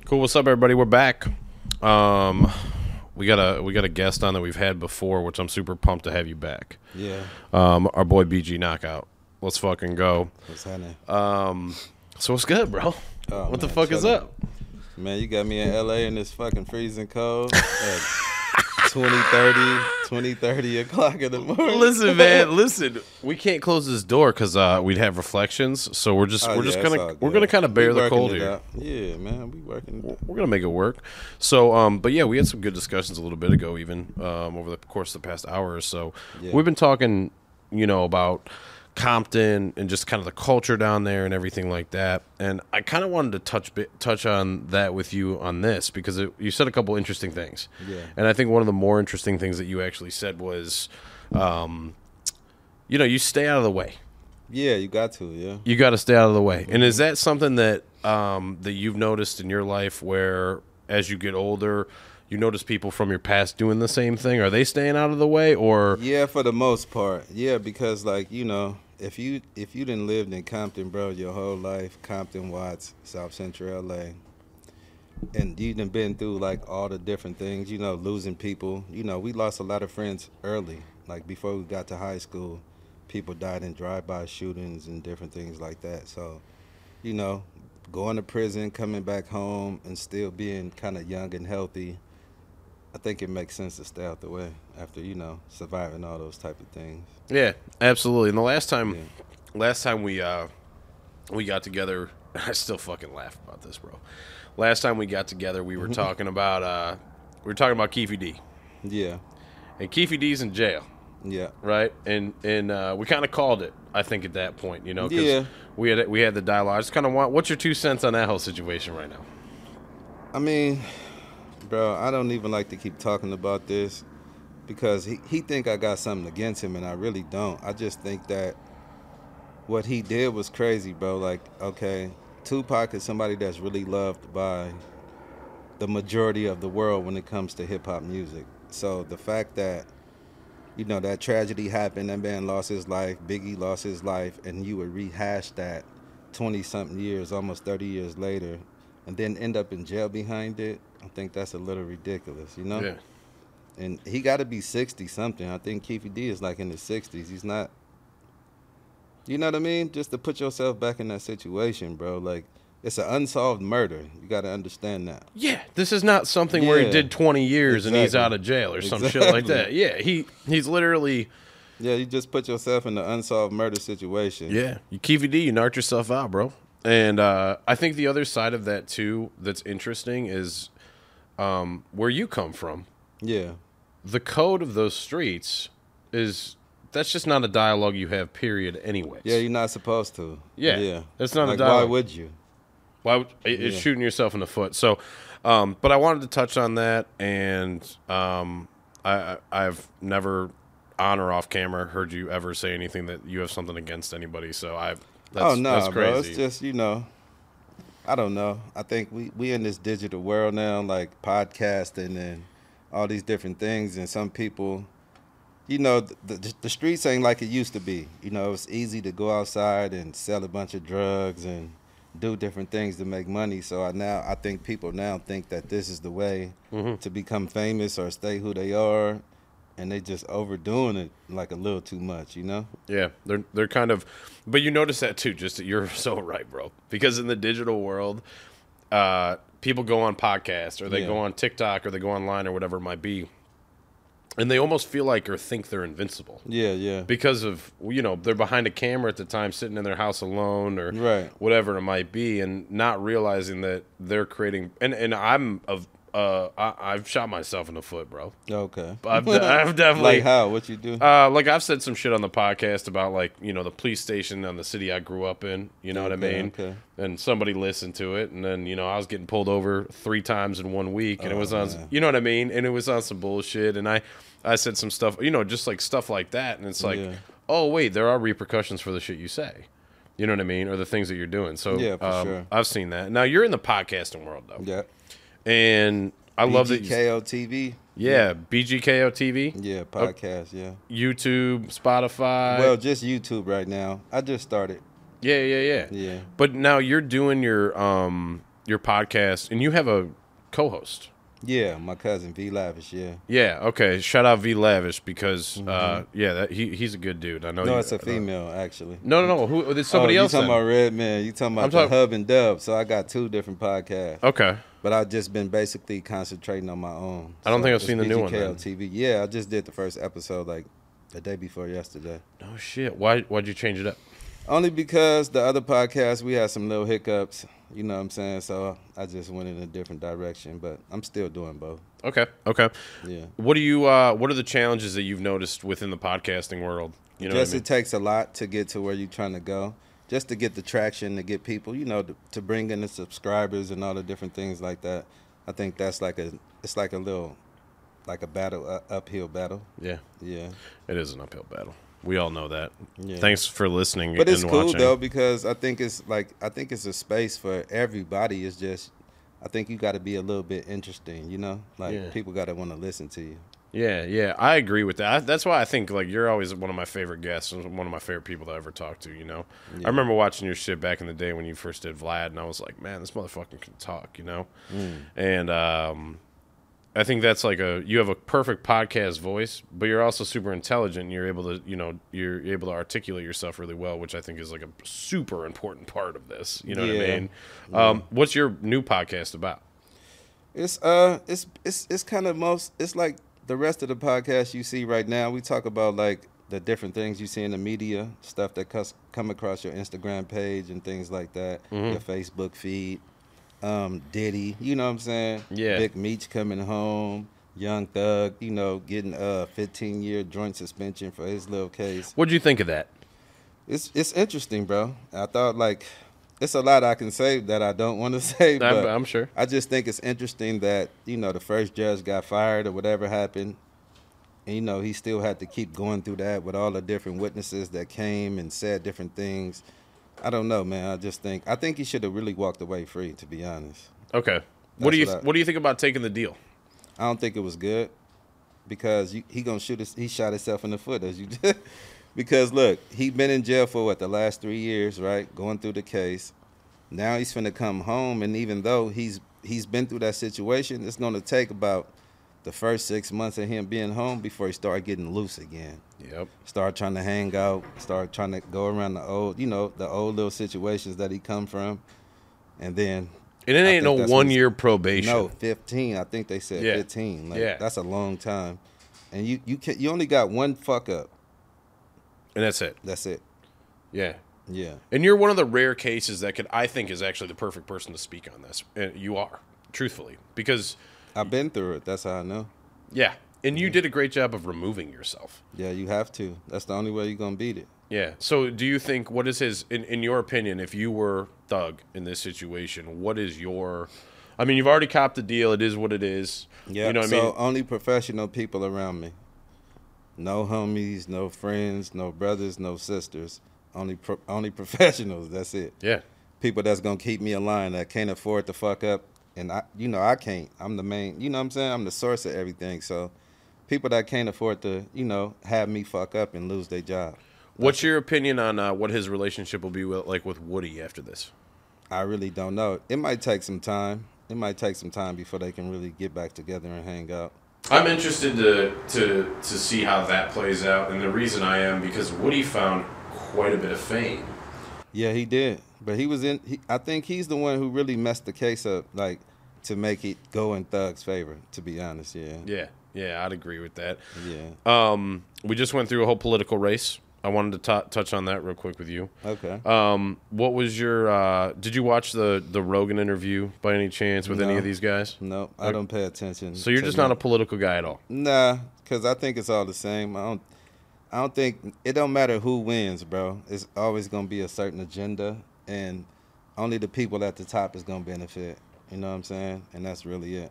Cool. What's up, everybody? We're back. We got a guest on that we've had before, which I'm super pumped to have you back. Yeah. Our boy BG Knockout. Let's fucking go. What's happening? So what's good, bro? What the fuck is up? Man, you got me in LA in this fucking freezing cold at 20:30 o'clock in the morning. Listen, man. Listen, we can't close this door because we'd have reflections. So we're just gonna kind of bear the cold here. Yeah, man, we working. We're gonna make it work. So, but yeah, we had some good discussions a little bit ago, even over the course of the past hour or so. Yeah. We've been talking, about Compton and just kind of the culture down there and everything like that. And I kind of wanted to touch on that with you on this because you said a couple interesting things. Yeah. And I think one of the more interesting things that you actually said was, you stay out of the way. Yeah, you got to. Yeah. You got to stay out of the way. Mm-hmm. And is that something that that you've noticed in your life where as you get older, you notice people from your past doing the same thing? Are they staying out of the way or? Yeah, for the most part. Yeah, because if you didn't live in Compton, bro, your whole life, Compton, Watts, South Central LA, and you done been through like all the different things, losing people. We lost a lot of friends early. Like before we got to high school, people died in drive-by shootings and different things like that. So, going to prison, coming back home, and still being kind of young and healthy, I think it makes sense to stay out the way after, surviving all those type of things. Yeah, absolutely. And the last time we got together, I still fucking laugh about this, bro. Last time we got together, we were talking about Keefy D. Yeah. And Keefy D's in jail. Yeah. Right? And we kind of called it, I think, at that point, because yeah. we had the dialogue. I just kind of what's your 2 cents on that whole situation right now? I mean, bro, I don't even like to keep talking about this because he think I got something against him, and I really don't. I just think that what he did was crazy, bro. Like, okay, Tupac is somebody that's really loved by the majority of the world when it comes to hip-hop music. So the fact that, that tragedy happened, that man lost his life, Biggie lost his life, and you would rehash that 20-something years, almost 30 years later, and then end up in jail behind it, I think that's a little ridiculous, Yeah. And he got to be 60-something. I think Keefy D is like in his 60s. He's not, you know what I mean? Just to put yourself back in that situation, bro. Like, it's an unsolved murder. You got to understand that. Yeah, this is not something where he did 20 years and he's out of jail or some shit like that. Yeah, he's literally... Yeah, you just put yourself in an unsolved murder situation. Yeah, you Keefy D, you knocked yourself out, bro. And I think the other side of that, too, that's interesting is where you come from. Yeah. The code of those streets that's just not a dialogue you have, period, anyways. Yeah, you're not supposed to. Yeah. That's not like, a dialogue. why would you? It's shooting yourself in the foot. So, but I wanted to touch on that, and I've never, on or off camera, heard you ever say anything that you have something against anybody. So that's crazy. Bro. It's just, I don't know. I think we in this digital world now, like podcasting and all these different things, and some people, the streets ain't like it used to be. It's easy to go outside and sell a bunch of drugs and do different things to make money. So I think people now think that this is the way to become famous or stay who they are, and they just overdoing it like a little too much, Yeah, they're kind of, but you notice that too. Just that you're so right, bro. Because in the digital world, people go on podcasts or they go on TikTok or they go online or whatever it might be, and they almost feel like or think they're invincible. Yeah. Because of, they're behind a camera at the time, sitting in their house alone or whatever it might be, and not realizing that they're creating. And I've shot myself in the foot, bro. Okay. I've definitely. Like how? What you do? Like I've said some shit on the podcast about the police station on the city I grew up in. You know what I mean? Okay. And somebody listened to it, and then I was getting pulled over 3 times in 1 week, and it was on. Man. You know what I mean? And it was on some bullshit, and I said some stuff, just like stuff like that, and it's like, oh wait, there are repercussions for the shit you say. You know what I mean? Or the things that you're doing. So for sure. I've seen that. Now you're in the podcasting world though. Yeah. And I love that. BGKO TV. Yeah, BGKO TV. Yeah, podcast. Yeah. YouTube, Spotify. Well, just YouTube right now. I just started. Yeah. Yeah. But now you're doing your your podcast, and you have a co-host. Yeah, my cousin V Lavish. Yeah. Yeah. Okay. Shout out V Lavish because he's a good dude. I know. No, it's a female actually. No. Who? There's somebody else. You talking about Redman? You talking about the Hub and Dub? So I got 2 different podcasts. Okay. But I've just been basically concentrating on my own. I don't think I've seen the new one. TV. Yeah, I just did the first episode like the day before yesterday. Oh shit! Why'd you change it up? Only because the other podcast we had some little hiccups. You know what I'm saying? So I just went in a different direction, but I'm still doing both. Okay. Yeah. What are the challenges that you've noticed within the podcasting world? You know Just it takes a lot to get to where you're trying to go. Just to get the traction, to get people, to bring in the subscribers and all the different things like that. I think that's like a battle, uphill battle. Yeah. Yeah. It is an uphill battle. We all know that. Yeah. Thanks for listening. But it's cool watching. though, because I think it's a space for everybody. It's just, I think you got to be a little bit interesting, people got to want to listen to you. Yeah, I agree with that. That's why I think like you're always one of my favorite guests and one of my favorite people to ever talk to. Yeah. I remember watching your shit back in the day when you first did Vlad, and I was like, man, this motherfucker can talk, And I think that's like you have a perfect podcast voice, but you're also super intelligent. And you're able to articulate yourself really well, which I think is like a super important part of this. You know what I mean? What's your new podcast about? It's kind of it's like the rest of the podcast you see right now. We talk about like the different things you see in the media, stuff that come across your Instagram page and things like that, your Facebook feed. Diddy, you know what I'm saying? Yeah. Big Meech coming home, Young Thug, getting a 15-year joint suspension for his little case. What'd you think of that? It's interesting, bro. I thought like it's a lot I can say that I don't want to say, but I'm sure. I just think it's interesting that, the first judge got fired or whatever happened. And, he still had to keep going through that with all the different witnesses that came and said different things. I don't know, man. I think he should have really walked away free, to be honest. Okay. What do you think about taking the deal? I don't think it was good because he shot himself in the foot as you because look, he been in jail for the last 3 years, right? Going through the case. Now he's finna come home, and even though he's been through that situation, it's gonna take about the first 6 months of him being home before he start getting loose again. Yep. Start trying to hang out, start trying to go around the old little situations that he come from. And then it ain't no 1 year probation. No, 15. I think they said 15. That's a long time. And you only got one fuck up. And that's it. That's it. Yeah. Yeah. And you're one of the rare cases that I think is actually the perfect person to speak on this. And you are, truthfully, because I've been through it. That's how I know. Yeah. And you did a great job of removing yourself. Yeah, you have to. That's the only way you're going to beat it. Yeah. So do you think, what is in your opinion, if you were Thug in this situation, what is your, you've already copped the deal. It is what it is. Yeah. You know what so only professional people around me. No homies, no friends, no brothers, no sisters. Only professionals. That's it. Yeah. People that's going to keep me in line that can't afford to fuck up. And I can't. I'm the main, you know what I'm saying? I'm the source of everything. So people that can't afford to, have me fuck up and lose their job. What's your opinion on what his relationship will be like with Woody after this? I really don't know. It might take some time. It might take some time before they can really get back together and hang out. I'm interested to see how that plays out. And the reason I am because Woody found quite a bit of fame. Yeah, he did. But I think he's the one who really messed the case up, like, to make it go in Thug's favor, to be honest, yeah. Yeah, I'd agree with that. Yeah. We just went through a whole political race. I wanted to touch on that real quick with you. Okay. What was your, did you watch the Rogan interview by any chance with any of these guys? No, I don't pay attention. So you're just not a political guy at all? Nah, because I think it's all the same. I don't think, it don't matter who wins, bro. It's always going to be a certain agenda, and only the people at the top is going to benefit. You know what I'm saying? And that's really it.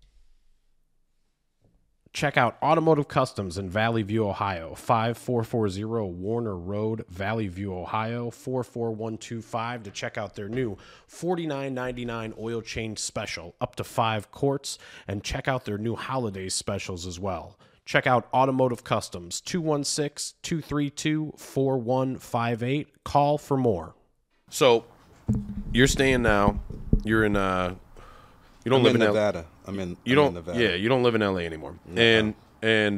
Check out Automotive Customs in Valley View, Ohio, 5440 Warner Road, Valley View, Ohio, 44125 to check out their new $49.99 oil change special, up to 5 quarts, and check out their new holiday specials as well. Check out Automotive Customs, 216-232-4158. Call for more. So you're staying now. You're in you don't I'm live in in Nevada. I'm in Nevada. Yeah, you don't live in LA anymore. No. And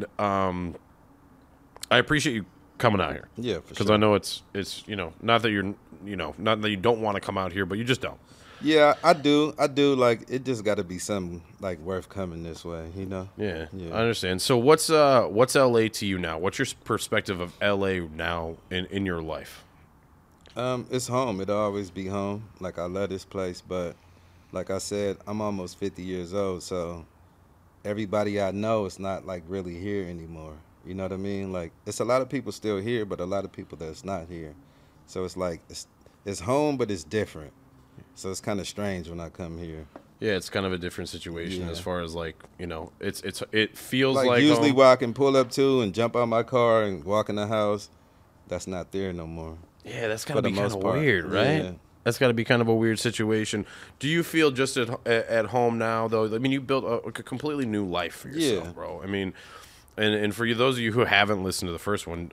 I appreciate you coming out here. Yeah, for Because sure. I know it's not that not that you don't want to come out here, but you just don't. Yeah, I do. Like, it just got to be something like worth coming this way, you know? Yeah, Yeah. I understand. So what's LA to you now? What's your perspective of LA now in your life? It's home. It'll always be home. Like, I love this place, but like I said, I'm almost 50 years old, so everybody I know is not like really here anymore. You know what I mean? Like, it's a lot of people still here, but a lot of people that's not here. So it's like it's home, but it's different. So it's kind of strange when I come here. Yeah, it's kind of a different situation Yeah. as far as like it feels Like, like usually home. where I can pull up to and jump out my car and walk in the house, that's not there no more. Yeah, that's For gotta the be kind most of part. weird, right? Yeah. That's got to be kind of a weird situation. Do you feel just at home now, though? I mean, you built a completely new life for yourself, Yeah. bro. I mean, and for you, those of you who haven't listened to the first one,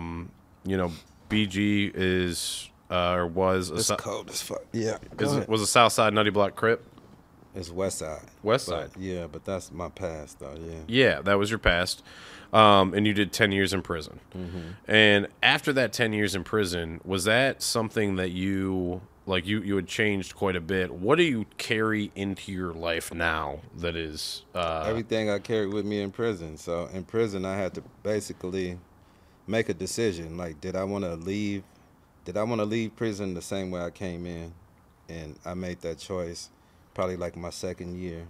BG is or was It's cold as fuck. Yeah. was a Southside Nutty Block Crip. It's West Side. West But, Side. yeah, but that's my past, though, yeah. Yeah, that was your past. And you did 10 years in prison. Mm-hmm. And after that 10 years in prison, was that something that you had changed quite a bit? What do you carry into your life now that is Everything I carried with me in prison. So in prison, I had to basically make a decision. Like, did I want to leave prison the same way I came in? And I made that choice probably like my second year.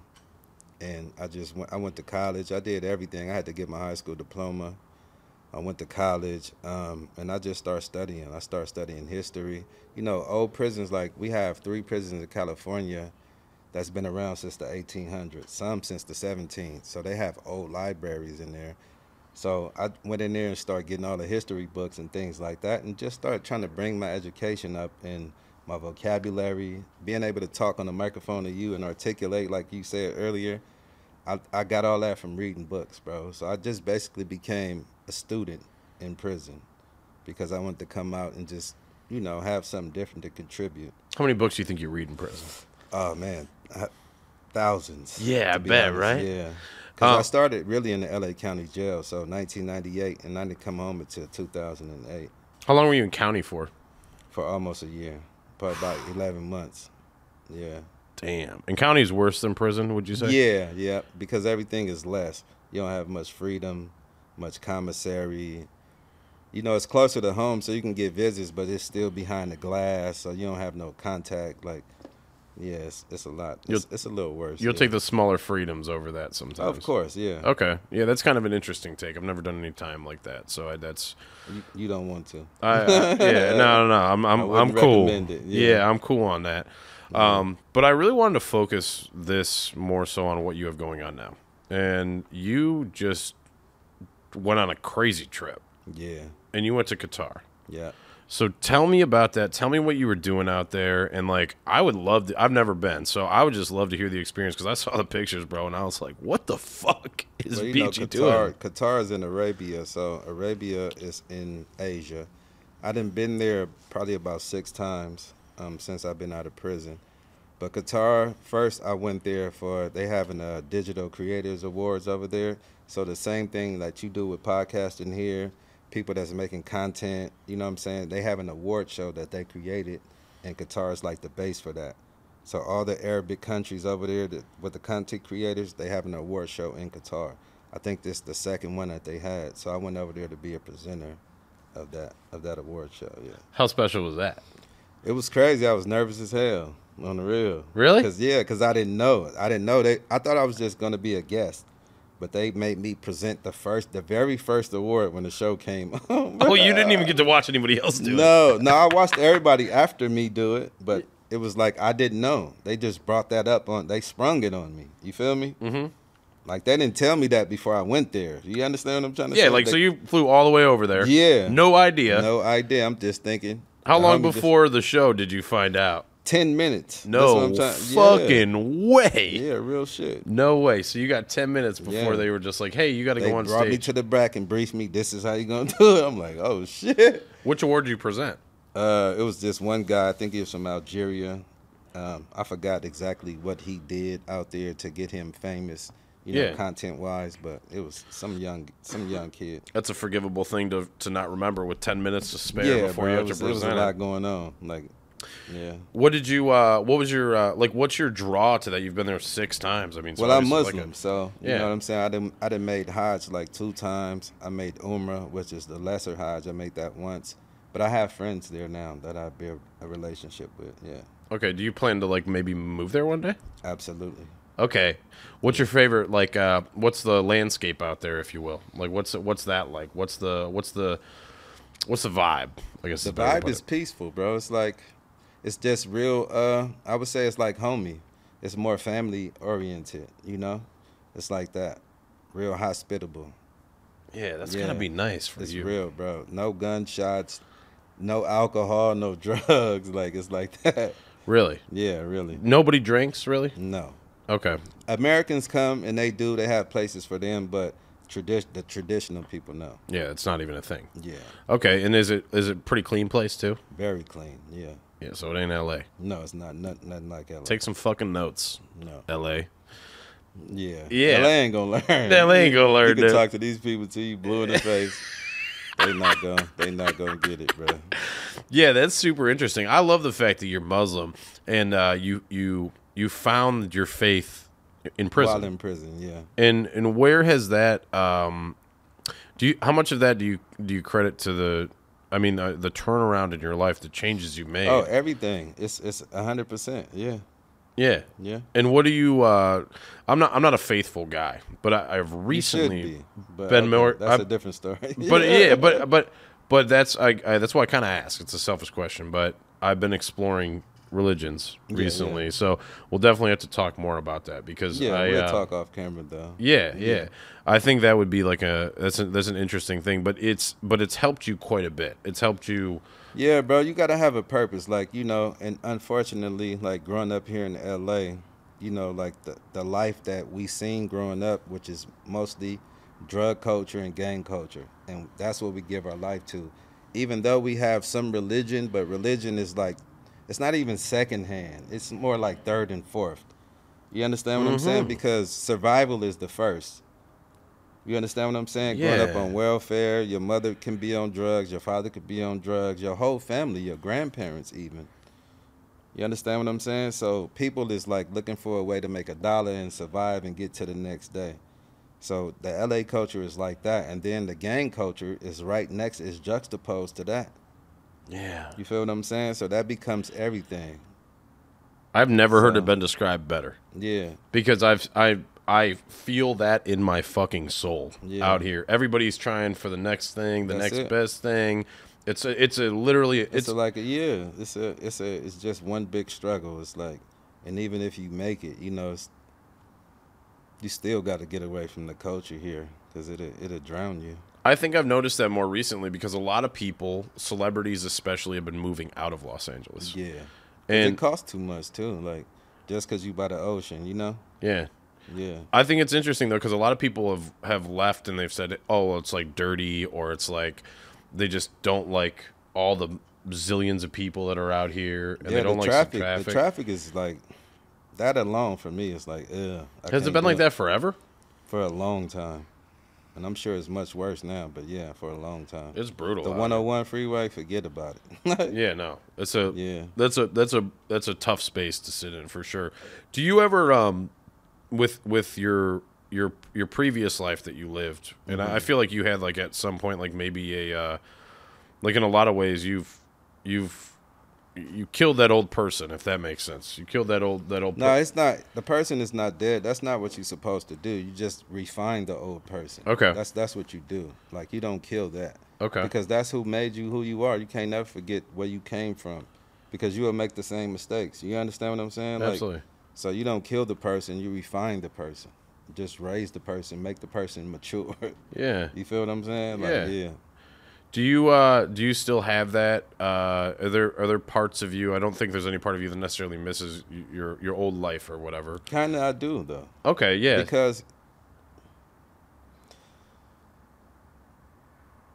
And I went to college. I did everything. I had to get my high school diploma. I went to college, and I just started studying. I started studying history. You know, old prisons, like we have 3 prisons in California that's been around since the 1800s, some since the 1700s. So they have old libraries in there. So I went in there and started getting all the history books and things like that, and just started trying to bring my education up and my vocabulary, being able to talk on the microphone to you and articulate like you said earlier. I got all that from reading books, bro. So I just basically became a student in prison because I wanted to come out and just, have something different to contribute. how many books do you think you read in prison? Oh, man, thousands. Yeah, I to be bet, honest. right? Yeah. Because I started really in the L.A. County Jail, so 1998, and I didn't come home until 2008 How long were you in county for? for almost a year, probably about 11 months. Yeah. Damn. And county is worse than prison, would you say? Yeah, because everything is less. You don't have much freedom, much commissary. It's closer to home, so you can get visits, but it's still behind the glass, so you don't have no contact. Like, yeah, it's a lot. It's a little worse. You'll yeah. take the smaller freedons over that sometimes. Of course, yeah. Okay. Yeah, that's kind of an interesting take. I've never done any time like that, so that's. You don't want to. Yeah, no. I'm wouldn't cool. recommend it, Yeah. yeah. I'm cool on that. But I really wanted to focus this more so on what you have going on now, and you just went on a crazy trip, Yeah, and you went to Qatar. yeah. So tell me about that. Tell me what you were doing out there. And, like, I would love to – I've never been. So I would just love to hear the experience because I saw the pictures, bro, and I was like, what the fuck is Well, BG doing? Qatar is in Arabia, so Arabia is in Asia. I done been there probably about 6 times since I've been out of prison. But Qatar, first I went there they having a Digital Creators Awards over there. So the same thing that you do with podcasting here, people that's making content, you know what I'm saying? They have an award show that they created, and Qatar is like the base for that. So all the Arabic countries over there with the content creators, they have an award show in Qatar. I think this is the second one that they had. So I went over there to be a presenter of that award show, yeah. How special was that? It was crazy. I was nervous as hell, on the real. Really? Because I didn't know. I thought I was just going to be a guest. But they made me present the very first award when the show came on. Oh, you didn't even get to watch anybody else do it. No, I watched everybody after me do it, but it was like I didn't know. They just brought that up they sprung it on me. You feel me? Mm-hmm. Like, they didn't tell me that before I went there. You understand what I'm trying to say? Yeah, like, so you flew all the way over there. Yeah. No idea. No idea. I'm just thinking. How long I'm just- before the show did you find out? 10 minutes. No That's what I'm fucking way. Yeah, real shit. No way. So you got 10 minutes before Yeah. they were just like, hey, you got to They go on brought me stage. to the back and briefed me. This is how you gonna do it. I'm like, oh shit. Which award did you present? It was this one guy. I think he was from Algeria. I forgot exactly what he did out there to get him famous, Yeah. content wise. But it was some young kid. That's a forgivable thing to not remember with 10 minutes to spare Yeah, before bro, you it have was, to it was a present lot it. going on. Like, yeah. What did you? What was your like? What's your draw to that? You've been there 6 times. I mean, so Well, I'm obviously, Muslim, so you Yeah. know what I'm saying. I done made Hajj like 2 times. I made Umrah, which is the lesser Hajj. I made that once, but I have friends there now that I build a relationship with. Yeah, Okay. Do you plan to like maybe move there one day? absolutely. Okay. What's your favorite? Like, what's the landscape out there, if you will? Like, what's that like? What's the vibe? I guess The is a better way to vibe put is it. peaceful, bro. It's like, it's just real. I would say it's like homey. It's more family oriented. It's like that, real hospitable. Yeah, that's Yeah. gotta be nice for It's you. real, bro. No gunshots, no alcohol, no drugs. Like, it's like that. Really? Yeah, really. Nobody drinks, really? No. Okay. Americans come and they do. They have places for them, but the traditional people, no. Yeah, it's not even a thing. Yeah, Okay, and is it pretty clean place too? very clean. Yeah. Yeah, so it ain't L.A. No, it's not nothing like LA. Take some fucking notes, No. L.A. Yeah. Yeah. LA ain't gonna learn. LA ain't gonna learn You can that. talk to these people till you blue in the face. They not gonna get it, bro. Yeah, that's super interesting. I love the fact that you're Muslim and you found your faith in prison. While in prison, yeah. And where has that how much of that do you credit to the turnaround in your life, the changes you made? Oh, everything. It's 100%. Yeah. Yeah. Yeah. And what do you I'm not a faithful guy, but I've You should recently be. But been more that's I've- a different story. But yeah, but that's that's why I kind of ask. It's a selfish question, but I've been exploring religions recently, yeah. so we'll definitely have to talk more about that because Yeah, I we'll talk off camera though. yeah. I think that would be like that's an interesting thing, but it's helped you quite a bit. It's helped you. Yeah, bro, you gotta have a purpose, like, and unfortunately, like growing up here in LA, like the life that we seen growing up, which is mostly drug culture and gang culture, and that's what we give our life to. Even though we have some religion, but religion is like, it's not even secondhand. It's more like third and fourth. You understand what I'm saying? Because survival is the first. You understand what I'm saying? Growing up Yeah. on welfare, your mother can be on drugs, your father could be on drugs, your whole family, your grandparents even. You understand what I'm saying? So people is like looking for a way to make $1 and survive and get to the next day. So the LA culture is like that, and then the gang culture is right next, is juxtaposed to that. Yeah, You feel what I'm saying? So that becomes everything. I've never heard So- it been described better Yeah. because I feel that in my fucking soul Yeah. out here. Everybody's trying for the next thing, the That's next it. best thing. It's literally It's just one big struggle. It's like, and even if you make it, you still got to get away from the culture here because it'll drown you. I think I've noticed that more recently because a lot of people, celebrities especially, have been moving out of Los Angeles. Yeah, And it costs too much too. Like, just because you by the ocean, yeah. Yeah, I think it's interesting though because a lot of people have left and they've said, "Oh, it's like dirty," or it's like they just don't like all the zillions of people that are out here, and they don't the like traffic. the traffic. The traffic is like that alone for me. It's like, ugh. Has it been like that forever? for a long time? And I'm sure it's much worse now, but yeah, for a long time. It's brutal. The out 101 freeway, forget about it. here. Yeah, no, it's a Yeah. that's a tough space to sit in for sure. Do you ever with your previous life that you lived, and I feel like you had like at some point like maybe a like in a lot of ways you killed that old person, if that makes sense. You killed that old No, it's not. The person is not dead. That's not what you're supposed to do. You just refine the old person. Okay. That's what you do. Like, you don't kill that. Okay. Because that's who made you who you are. You can't never forget where you came from, because you will make the same mistakes. You understand what I'm saying? Like, Absolutely. so you don't kill the person. You refine the person. Just raise the person. Make the person mature. Yeah. You feel what I'm saying? Like, Yeah. yeah. Do you still have that? Are there parts of you? I don't think there's any part of you that necessarily misses your old life or whatever. Kind of I do, though. Okay, yeah. Because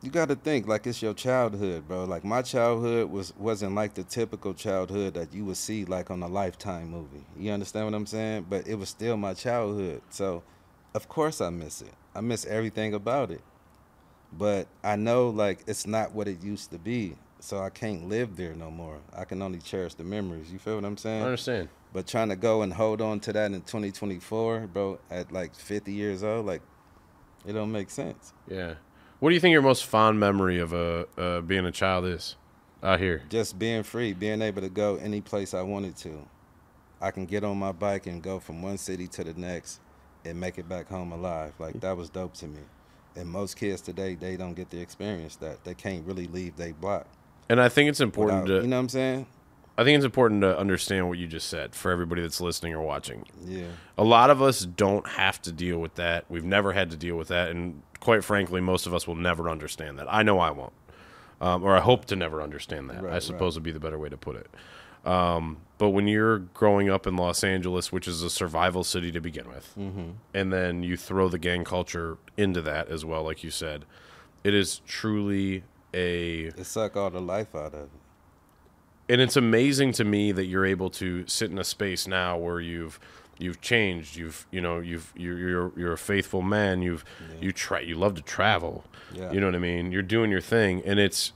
You got to think like it's your childhood, bro. Like my childhood wasn't like the typical childhood that you would see like on a Lifetime movie. You understand what I'm saying? But it was still my childhood. So, of course I miss it. I miss everything about it. But I know like it's not what it used to be. So I can't live there no more. I can only cherish the memories. You feel what I'm saying? I understand. But trying to go and hold on to that in 2024, bro, at like 50 years old, like it don't make sense. Yeah. What do you think your most fond memory of being a child is out here? Just being free, being able to go any place I wanted to. I can get on my bike and go from one city to the next and make it back home alive. Like that was dope to me. And most kids today, they don't get to experience that. They can't really leave their block. And I think it's important You know what I'm saying? I think it's important to understand what you just said for everybody that's listening or watching. Yeah. A lot of us don't have to deal with that. We've never had to deal with that. And quite frankly, most of us will never understand that. I know I won't. Or I hope to never understand that, I suppose would be the better way to put it. But when you're growing up in Los Angeles, which is a survival city to begin with, and then you throw the gang culture into that as well, like you said, it is truly It suck all the life out of it. And it's amazing to me that you're able to sit in a space now where you've changed. You're a faithful man. You love to travel. Yeah. You know what I mean? You're doing your thing, and it's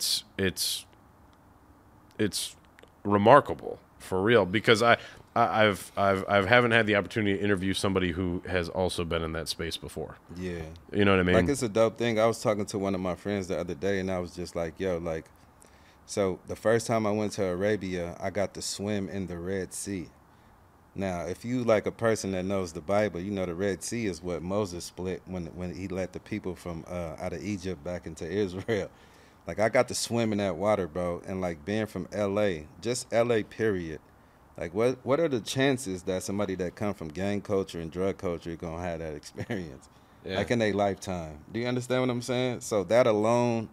remarkable for real, because I haven't had the opportunity to interview somebody who has also been in that space before. Yeah. You know what I mean? Like it's a dope thing. I was talking to one of my friends the other day, and I was just like, yo, like, so the first time I went to Arabia, I got to swim in the Red Sea. Now, if you like a person that knows the Bible, you know the Red Sea is what Moses split when he led the people from out of Egypt back into Israel. Like I got to swim in that water, bro, and like being from LA, just LA period. Like what are the chances that somebody that come from gang culture and drug culture gonna have that experience? Yeah. Like in their lifetime. Do you understand what I'm saying? So that alone,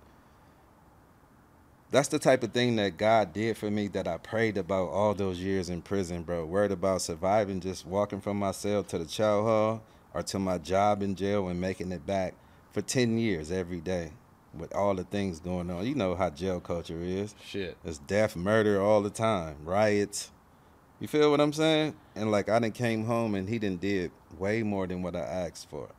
that's the type of thing that God did for me that I prayed about all those years in prison, bro. Worried about surviving, just walking from my cell to the chow hall or to my job in jail and making it back for 10 years every day with all the things going on. You know how jail culture is. Shit. It's death, murder all the time, riots. You feel what I'm saying? And like I done came home and he done did way more than what I asked for.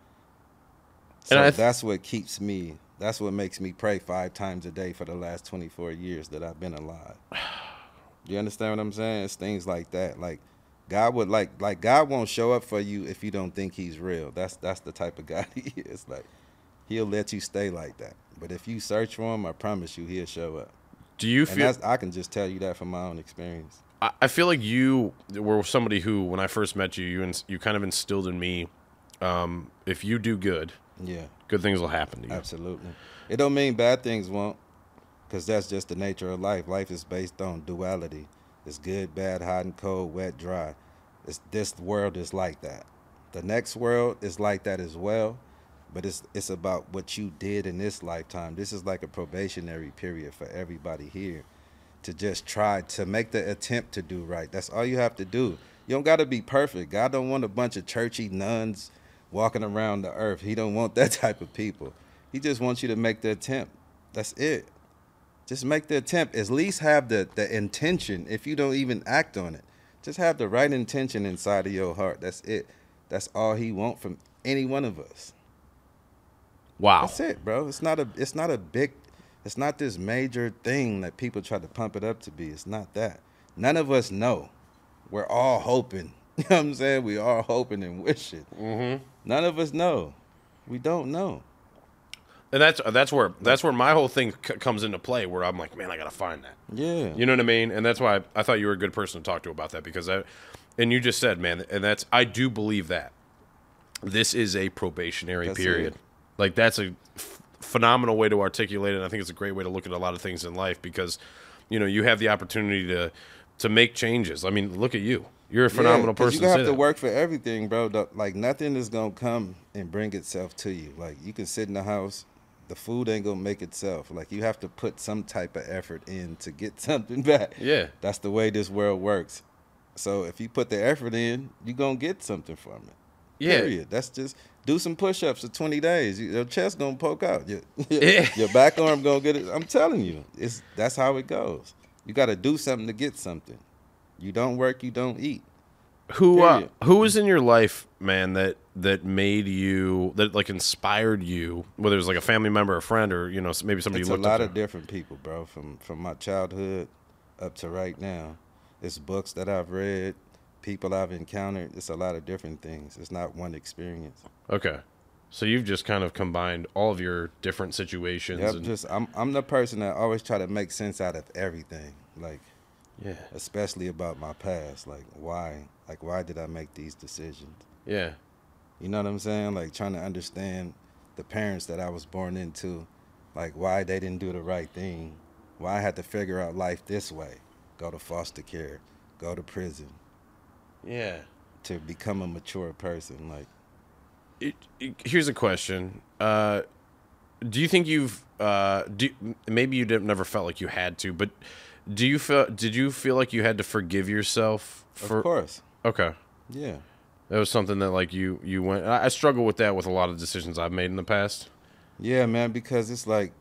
So that's what keeps me. That's what makes me pray 5 times a day for the last 24 years that I've been alive. You understand what I'm saying? It's things like that. Like God would like God won't show up for you if you don't think he's real. That's the type of God he is. Like he'll let you stay like that. But if you search for him, I promise you he'll show up. Do you feel I can just tell you that from my own experience. I feel like you were somebody who, when I first met you, you kind of instilled in me, if you do good, good things will happen to you. Absolutely. It don't mean bad things won't, because that's just the nature of life. Life is based on duality. It's good, bad, hot and cold, wet, dry. This world is like that. The next world is like that as well, but it's about what you did in this lifetime. This is like a probationary period for everybody here to just try to make the attempt to do right. That's all you have to do. You don't got to be perfect. God don't want a bunch of churchy nuns walking around the earth. He don't want that type of people. He just wants you to make the attempt. That's it. Just make the attempt. At least have the intention. If you don't even act on it, just have the right intention inside of your heart. That's it. That's all he wants from any one of us. Wow. That's it, bro. It's not this major thing that people try to pump it up to be. It's not that. None of us know. We're all hoping. You know what I'm saying? We are hoping and wishing. Mm-hmm. None of us know. We don't know. And that's where my whole thing comes into play, where I'm like, man, I gotta find that. Yeah. You know what I mean? And that's why I thought you were a good person to talk to about that, because and you just said, man, and I do believe that this is a probationary period. Like that's a phenomenal way to articulate it. I think it's a great way to look at a lot of things in life, because, you know, you have the opportunity to make changes. I mean, look at you. You're a phenomenal person. You have to work for everything, bro. Like nothing is gonna come and bring itself to you. Like you can sit in the house, the food ain't gonna make itself. Like you have to put some type of effort in to get something back. Yeah. That's the way this world works. So if you put the effort in, you're gonna get something from it. Yeah. Period. That's just do some push-ups for 20 days. Your chest gonna poke out. Yeah. Your back arm gonna get it. I'm telling you, that's how it goes. You got to do something to get something. You don't work, you don't eat. Who Period. was in your life, man, that made you, that like inspired you, whether it was like a family member, a friend, or you know, maybe somebody It's you a looked lot up of to? different people, bro. From my childhood up to right now, it's books that I've read, people I've encountered. It's a lot of different things. It's not one experience. Okay, so you've just kind of combined all of your different situations. Yep, And, I'm the person that always try to make sense out of everything. Like, yeah, especially about my past. Like why did I make these decisions? yeah, You know what I'm saying? Like trying to understand the parents that I was born into, like why they didn't do the right thing, why I had to figure out life this way, go to foster care, go to prison yeah. to become a mature person. Like, Here's a question: do you think you've maybe you never felt like you had to, but did you feel like you had to forgive yourself for? of course, Okay, yeah, that was something that like you went. I struggle with that with a lot of decisions I've made in the past. yeah, man, because it's like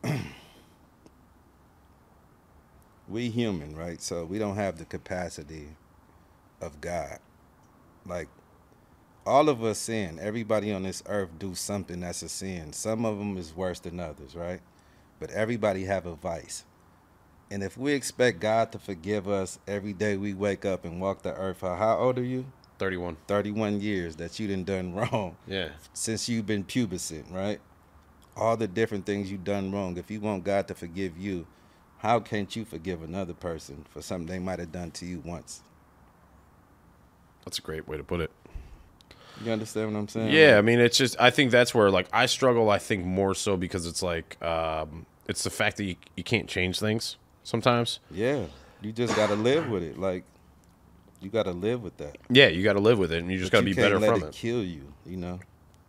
we human, right? So we don't have the capacity of God. Like, all of us sin. Everybody on this earth do something that's a sin. Some of them is worse than others, right? But everybody have a vice. And if we expect God to forgive us every day we wake up and walk the earth, how old are you? 31. 31 years that you done wrong Yeah. since you've been pubescent, right? All the different things you've done wrong. If you want God to forgive you, how can't you forgive another person for something they might have done to you once? That's a great way to put it. You understand what I'm saying? Yeah, I mean, it's just, I think that's where, like, I struggle, I think, more so because it's, like, it's the fact that you can't change things sometimes. Yeah. You just got to live with it. Like, you got to live with that. Yeah, you got to live with it, and you just got to be better let from it it. kill you, you know?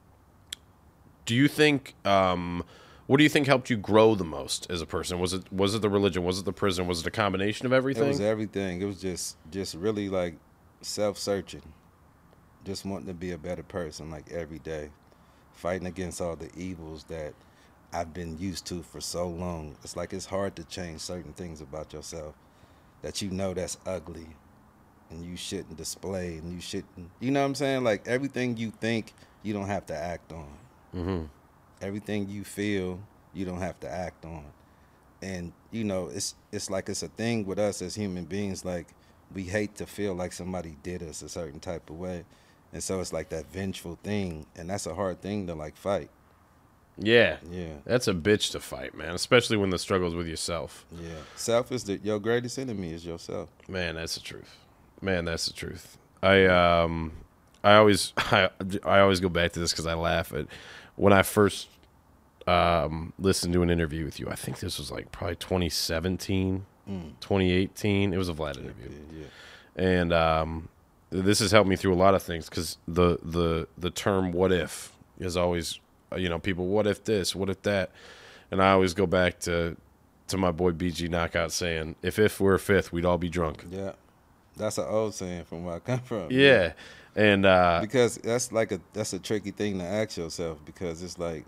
Do you think, what do you think helped you grow the most as a person? Was it the religion? Was it the prison? Was it a combination of everything? It was everything. It was just really, like, self-searching. Just wanting to be a better person, like, every day. Fighting against all the evils that I've been used to for so long. It's like it's hard to change certain things about yourself that you know that's ugly and you shouldn't display and you shouldn't, you know what I'm saying? Like, everything you think, you don't have to act on. Mm-hmm. Everything you feel, you don't have to act on. And, you know, it's like it's a thing with us as human beings, like, we hate to feel like somebody did us a certain type of way. And so it's like that vengeful thing, and that's a hard thing to, like, fight. Yeah. Yeah. That's a bitch to fight, man, especially when the struggle's with yourself. Yeah. Self is your greatest enemy is yourself. Man, that's the truth. Man, that's the truth. I always go back to this because I laugh at when I first listened to an interview with you. I think this was like probably 2017, 2018. It was a Vlad interview. Yeah. And this has helped me through a lot of things because the term "what if" is always, you know, people, what if this, what if that, and I always go back to my boy BG Knockout saying, if we're fifth, we'd all be drunk. Yeah. That's an old saying from where I come from. Yeah. And because that's a tricky thing to ask yourself, because it's like,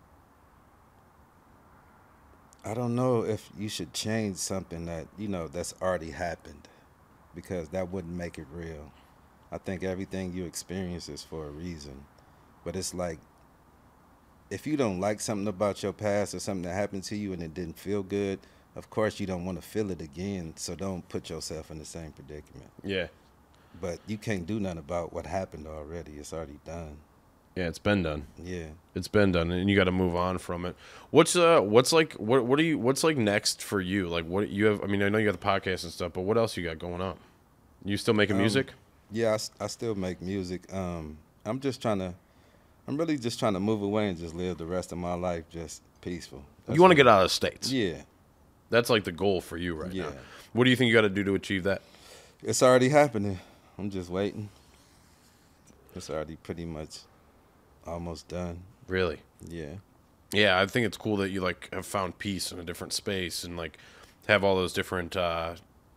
I don't know if you should change something that, you know, that's already happened, because that wouldn't make it real. I think everything you experience is for a reason. But it's like, if you don't like something about your past or something that happened to you and it didn't feel good, of course you don't want to feel it again, so don't put yourself in the same predicament. yeah. But you can't do nothing about what happened already. It's already done. Yeah, it's been done. Yeah. It's been done, and you got to move on from it. What's like next for you? Like, what you have? I mean, I know you got the podcast and stuff, but what else you got going on? You still making music? Yeah, I still make music. I'm really just trying to move away and just live the rest of my life just peaceful. You want to get out of the States? Yeah. That's like the goal for you right Yeah. now. What do you think you got to do to achieve that? It's already happening. I'm just waiting. It's already pretty much almost done. Really? Yeah. Yeah, I think it's cool that you like have found peace in a different space and like have all those different.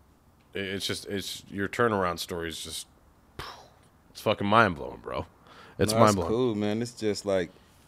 It's your turnaround story is just, it's fucking mind blowing, bro. It's No, mind that's blowing. cool, man. It's just like,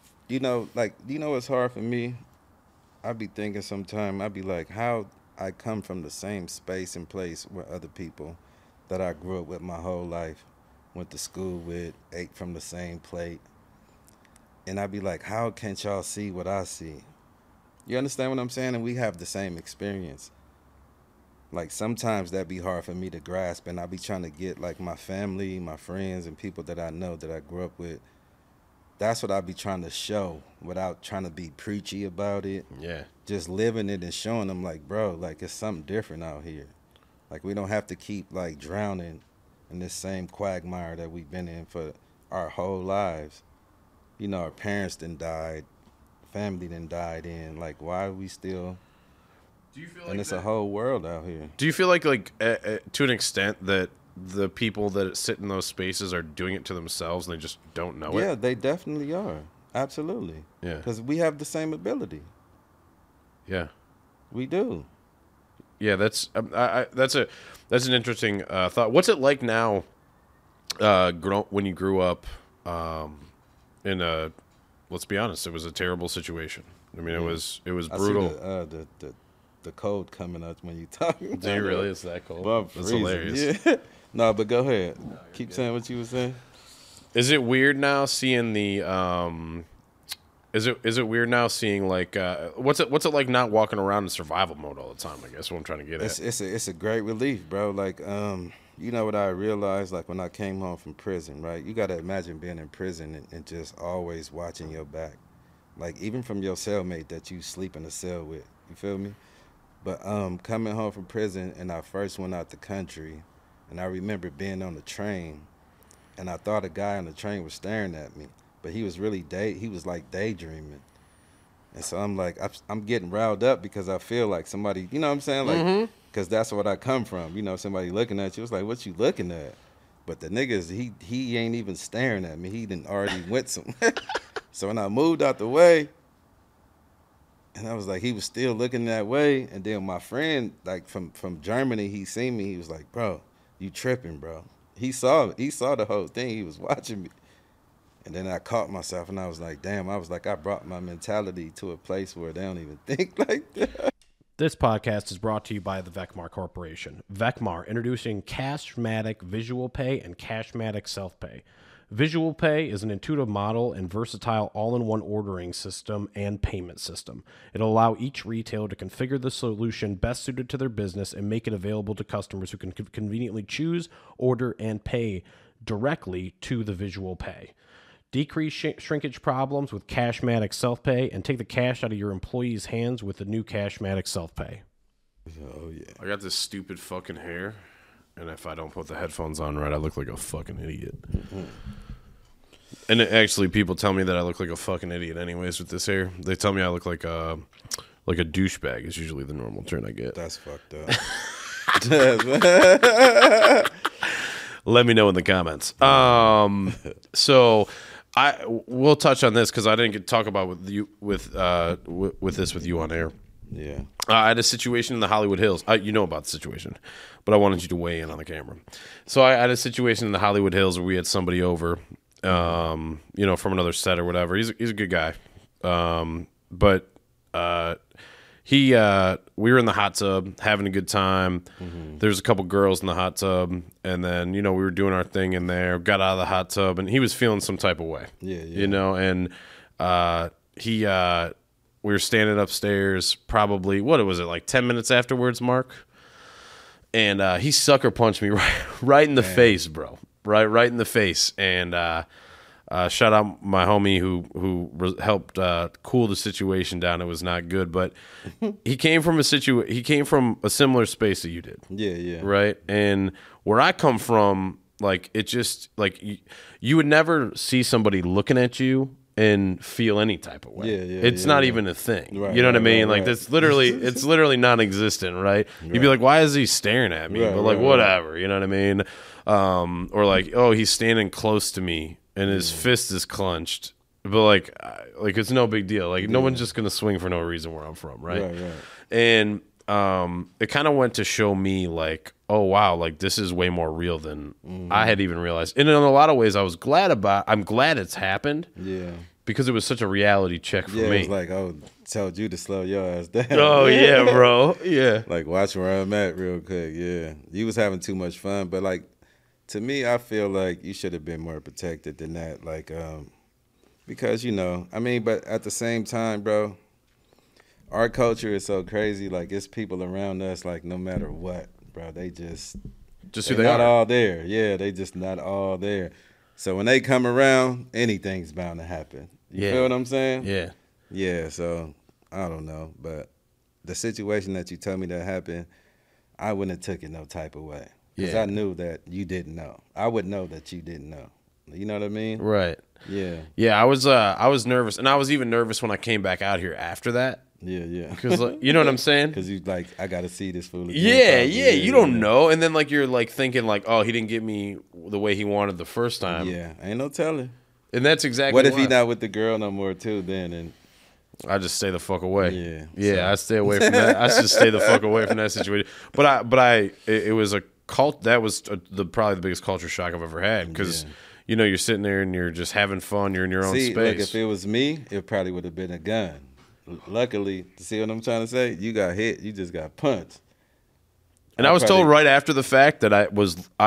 what's hard for me? I be thinking sometime, I be like, how I come from the same space and place with other people that I grew up with my whole life, went to school with, ate from the same plate. And I be like, how can't y'all see what I see? You understand what I'm saying? And we have the same experience. Like sometimes that be hard for me to grasp, and I be trying to get like my family, my friends, and people that I know that I grew up with. That's what I be trying to show without trying to be preachy about it. Yeah. Just living it and showing them like, bro, like it's something different out here. Like we don't have to keep like drowning in this same quagmire that we've been in for our whole lives. You know, our parents done died, family done died in. Like, why are we still? Do you feel And it's a whole world out here. Do you feel like to an extent that the people that sit in those spaces are doing it to themselves and they just don't know it? Yeah, they definitely are. Absolutely. Yeah. Because we have the same ability. Yeah. We do. Yeah, that's an interesting thought. What's it like now? When you grew up in a, let's be honest, it was a terrible situation. I mean, it was brutal. I see the cold coming up when you talk. Do you really? It's that cold? Well, That's hilarious. Yeah. No, but go ahead. Keep saying what you were saying. Is it weird now seeing the Is it weird now seeing like what's it like not walking around in survival mode all the time? I guess what I'm trying to get at. It's a great relief, bro. Like you know what I realized, like when I came home from prison, right? You got to imagine being in prison and just always watching your back, like even from your cellmate that you sleep in a cell with. You feel me? But coming home from prison, and I first went out the country, and I remember being on the train, and I thought a guy on the train was staring at me, but he was really he was like daydreaming. And so I'm like, I'm getting riled up because I feel like somebody, you know what I'm saying? Like, because that's what I come from. You know, somebody looking at you, it's like, what you looking at? But the niggas, he ain't even staring at me. He done already went somewhere. So when I moved out the way, and I was like, he was still looking that way. And then my friend, like from Germany, he seen me. He was like, bro, you tripping, bro. He saw the whole thing. He was watching me. And then I caught myself, and I was like, damn, I brought my mentality to a place where they don't even think like that. This podcast is brought to you by the Vecmar Corporation. Vecmar, introducing Cashmatic Visual Pay and Cashmatic Self-Pay. Visual Pay is an intuitive model and versatile all-in-one ordering system and payment system. It'll allow each retailer to configure the solution best suited to their business and make it available to customers who can conveniently choose, order, and pay directly to the Visual Pay. Decrease shrinkage problems with Cashmatic Self-Pay and take the cash out of your employees' hands with the new Cashmatic Self-Pay. Oh, yeah. I got this stupid fucking hair, and if I don't put the headphones on right, I look like a fucking idiot. Mm-hmm. And actually, people tell me that I look like a fucking idiot anyways with this hair. They tell me I look like a douchebag is usually the normal turn I get. That's fucked up. Let me know in the comments. So we'll touch on this because I didn't get to talk about with you with this with you on air. Yeah. I had a situation in the Hollywood Hills. You know about the situation, but I wanted you to weigh in on the camera. So I had a situation in the Hollywood Hills where we had somebody over, from another set or whatever. He's a good guy, but we were in the hot tub having a good time. Mm-hmm. There's a couple girls in the hot tub, and then we were doing our thing in there. Got out of the hot tub, and he was feeling some type of way. Yeah. And we were standing upstairs. Probably what was it like 10 minutes afterwards, Mark? And he sucker punched me right in the face, bro. Right in the face. And shout out my homie who helped cool the situation down. It was not good, but he came from a similar space that you did. Yeah. Right? And where I come from, like it just like you would never see somebody looking at you and feel any type of way. It's not even a thing. Right, you know what I mean? Right. Like it's literally non-existent, right? You'd be like, why is he staring at me? But like whatever, you know what I mean? Or like, oh, he's standing close to me and his fist is clenched. But like it's no big deal. Like no one's just gonna swing for no reason where I'm from, right? Right. And it kind of went to show me like, oh wow, like this is way more real than I had even realized. And in a lot of ways, I'm glad it's happened. Yeah. Because it was such a reality check for Yeah, me. it was like, oh, told you to slow your ass down. Oh yeah, bro. Yeah. Like, watch where I'm at real quick. Yeah. You was having too much fun, but like, to me, I feel like you should have been more protected than that. Like, because I mean, but at the same time, bro, our culture is so crazy. Like, it's people around us, like, no matter what, bro, they just who they're they not are. all there. Yeah, they just not all there. So when they come around, anything's bound to happen. You feel what I'm saying? Yeah. Yeah, so I don't know, but the situation that you told me that happened, I wouldn't have took it no type of way. Because Yeah. I knew that you didn't know. I would know that you didn't know. You know what I mean? Right. Yeah. Yeah, I was nervous, and I was even nervous when I came back out here after that. Yeah. Because you know what I'm saying? Because you like, I got to see this fool again. Yeah, probably. yeah. You don't know, and then like you're like thinking like, oh, he didn't get me the way he wanted the first time. Yeah, ain't no telling. And that's exactly What if why. he not with the girl no more too then? And I just stay the fuck away. Yeah, Yeah, I stay away from that. I just stay the fuck away from that situation. But it was a cult. That was probably the biggest culture shock I've ever had because you're sitting there and you're just having fun. You're in your own see, space. look, if it was me, it probably would have been a gun. Luckily, see what I'm trying to say? You got hit. You just got punched. And I was told right after the fact that it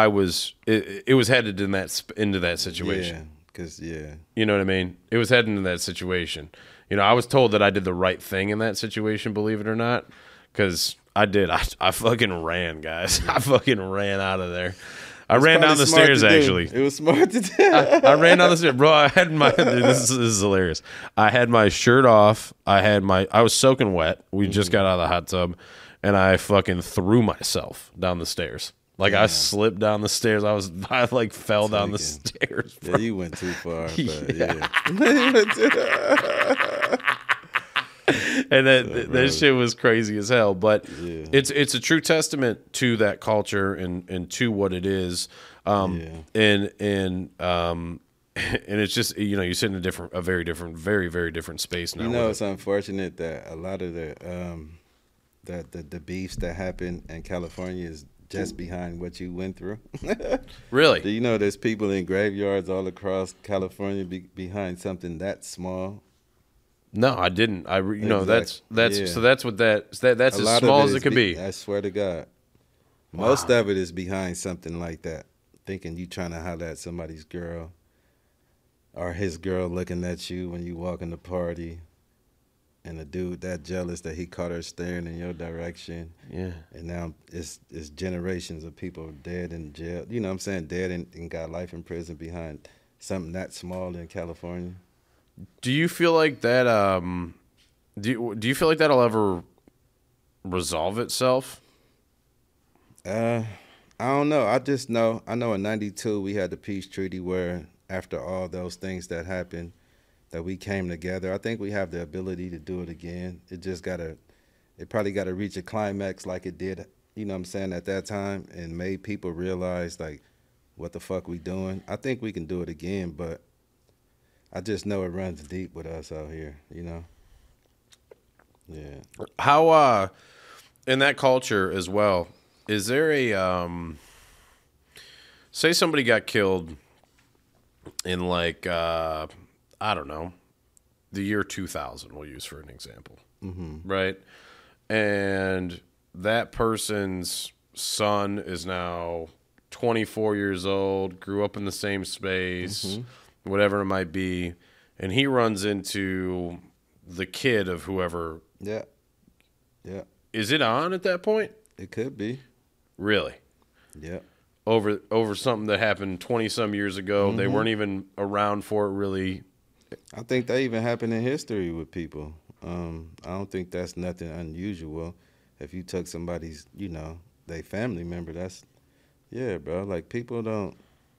was headed into that situation. Yeah, because You know what I mean? It was heading into that situation. I was told that I did the right thing in that situation, believe it or not, because I did. I fucking ran, guys. I fucking ran out of there. I ran down the stairs, actually. It was smart to do. I ran down the stairs. Bro, I had my, dude, this is hilarious. I had my shirt off. I was soaking wet. We just got out of the hot tub, and I fucking threw myself down the stairs. Like, I slipped down the stairs. I like fell down the stairs. Bro. Yeah, you went too far. But yeah. And that shit was crazy as hell. But it's a true testament to that culture and to what it is. And it's just you sit in a very different, very very different space now. It's unfortunate that a lot of the beefs that happen in California is just behind what you went through. Really? Do you know there's people in graveyards all across California behind something that small? No, I didn't. That's Yeah. so that's what that's as lot small of as it could be. I swear to God. Most of it is behind something like that. Thinking you trying to holler at somebody's girl or his girl looking at you when you walk in the party, and a dude that jealous that he caught her staring in your direction. Yeah. And now it's generations of people dead in jail. You know what I'm saying? Dead and got life in prison behind something that small in California. Do you feel like that? Do you feel like that'll ever resolve itself? I don't know. I just know. I know in '92 we had the peace treaty where after all those things that happened, that we came together. I think we have the ability to do it again. It probably gotta reach a climax like it did. You know what I'm saying, at that time, and made people realize like what the fuck we doing. I think we can do it again, but I just know it runs deep with us out here, Yeah. How in that culture as well, is there a say somebody got killed in like I don't know, the year 2000 we'll use for an example. Right? And that person's son is now 24 years old, grew up in the same space, whatever it might be, and he runs into the kid of whoever. Yeah. Is it on at that point? It could be. Really? Yeah. Over something that happened 20-some years ago. They weren't even around for it, really. I think that even happened in history with people. I don't think that's nothing unusual. If you took somebody's, they family member, bro. Like people don't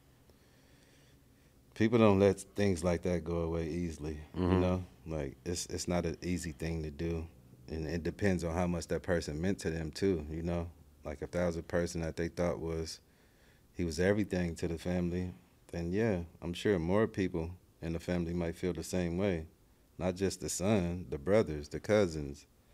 let things like that go away easily. Like it's not an easy thing to do, and it depends on how much that person meant to them too. Like if that was a person that they thought he was everything to the family, then yeah, I'm sure more people in the family might feel the same way. Not just the son, the brothers, the cousins.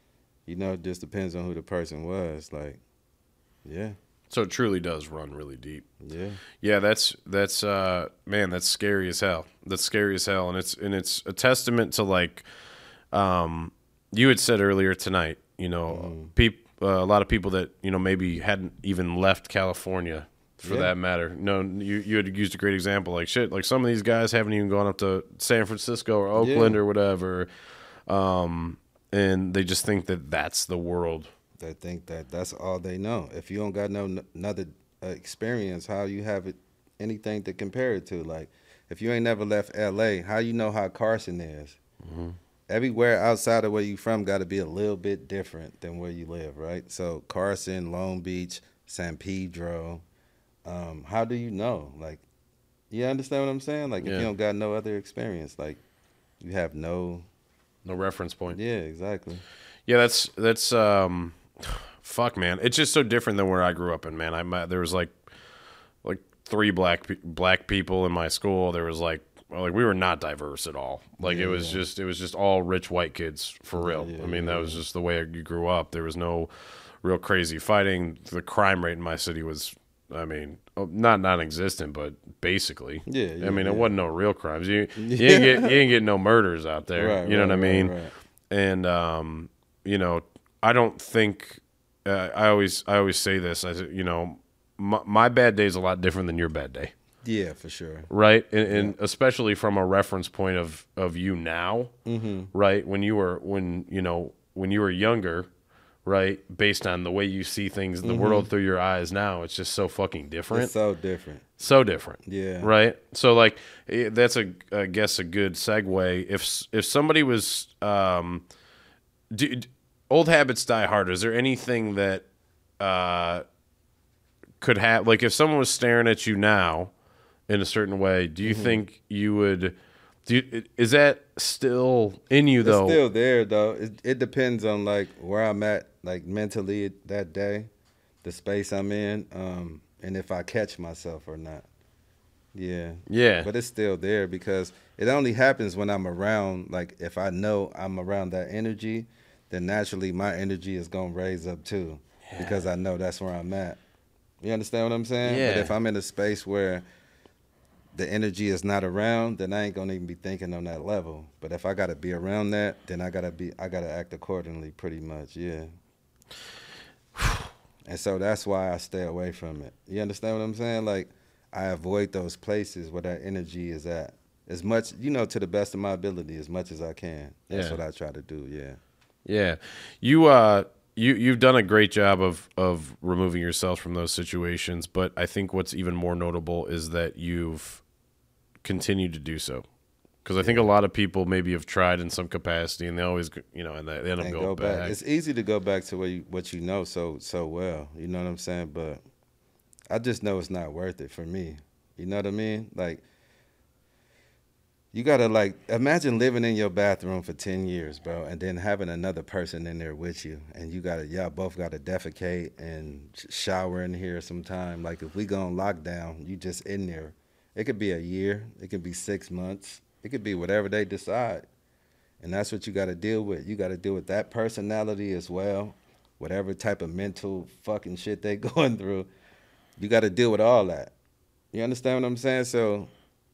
You know, it just depends on who the person was. Like, yeah, So it truly does run really deep. yeah, Yeah, that's man, that's scary as hell. That's scary as hell, and it's a testament to like you had said earlier tonight. You know, a lot of people that maybe hadn't even left California for Yeah. that matter. No, you had used a great example. Like shit, like some of these guys haven't even gone up to San Francisco or Oakland Yeah. or whatever, and they just think that that's the world. they think that that's all they know. If you don't got another experience, how you have it anything to compare it to? Like, if you ain't never left L.A., how you know how Carson is? Everywhere outside of where you from got to be a little bit different than where you live, right? So Carson, Long Beach, San Pedro, how do you know? Like, you understand what I'm saying? Like, if Yeah. you don't got no other experience, like, you have no, No reference point. yeah, exactly. Yeah, that's fuck, man. It's just so different than where I grew up in, man. There was like 3 black people in my school. There was like we were not diverse at all. Like it was just all rich white kids for real. yeah, I mean, that was just the way you grew up. There was no real crazy fighting. The crime rate in my city was, I mean, not non-existent, but basically. Yeah, yeah, I mean, it yeah. wasn't no real crimes. You didn't get no murders out there. Right, you know right, what I mean? right. And I don't think I always say this. I said, my bad day is a lot different than your bad day, Yeah, for sure. right? And especially from a reference point of you now, right? When you were younger, right? Based on the way you see things in the world through your eyes now, it's just so fucking different. It's so different. So different. Yeah. Right. So like that's I guess a good segue. If somebody was old habits die hard. Is there anything that could have, like, if someone was staring at you now in a certain way, do you think you would? Is that still in you though? It's still there though. It depends on like where I'm at, like mentally that day, the space I'm in, and if I catch myself or not. Yeah. Yeah. But it's still there because it only happens when I'm around. Like if I know I'm around that energy, then naturally my energy is gonna raise up too, because I know that's where I'm at. You understand what I'm saying? Yeah. But if I'm in a space where the energy is not around, then I ain't gonna even be thinking on that level. But if I gotta be around that, then I gotta act accordingly, pretty much. Yeah. And so that's why I stay away from it. You understand what I'm saying? Like I avoid those places where that energy is at, as much, to the best of my ability, as much as I can. That's Yeah. what I try to do. Yeah. Yeah, you've done a great job of removing yourself from those situations, but I think what's even more notable is that you've continued to do so. Because I think a lot of people maybe have tried in some capacity, and they always, and they end up And going go back. back. It's easy to go back to what you know so well. You know what I'm saying? But I just know it's not worth it for me. You know what I mean? Like, you gotta imagine living in your bathroom for 10 years, bro, and then having another person in there with you, and y'all both gotta defecate and shower in here sometime. Like if we go on lockdown, you just in there. It could be a year, it could be 6 months, it could be whatever they decide. And that's what you gotta deal with. You gotta deal with that personality as well, whatever type of mental fucking shit they going through. You gotta deal with all that. You understand what I'm saying? So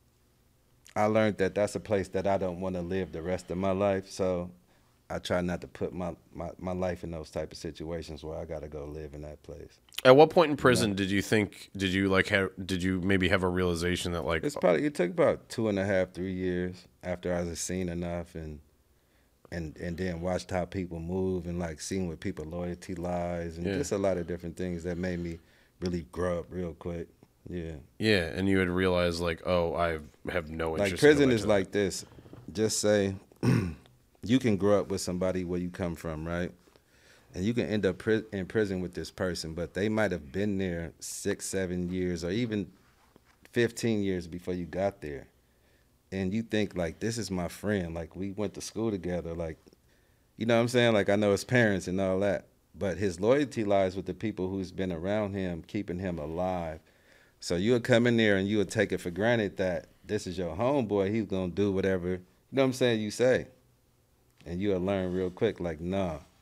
I learned that that's a place that I don't want to live the rest of my life. So I try not to put my life in those type of situations where I got to go live in that place. At what point in prison did you maybe have a realization that like It took about 2.5, 3 years after I was seen enough and then watched how people move and like seeing what people loyalty lies and just a lot of different things that made me really grow up real quick. Yeah. yeah, and you had realized like, oh, I have no interest. Like prison is like this. Just say you can grow up with somebody where you come from, right? And you can end up in prison with this person, but they might have been there 6, 7 years or even 15 years before you got there. And you think like, this is my friend. Like we went to school together. Like, you know what I'm saying? Like I know his parents and all that, but his loyalty lies with the people who's been around him, keeping him alive. So you would come in there and you would take it for granted that this is your homeboy. He's going to do whatever, you know what I'm saying, you say. And you would learn real quick, like, nah,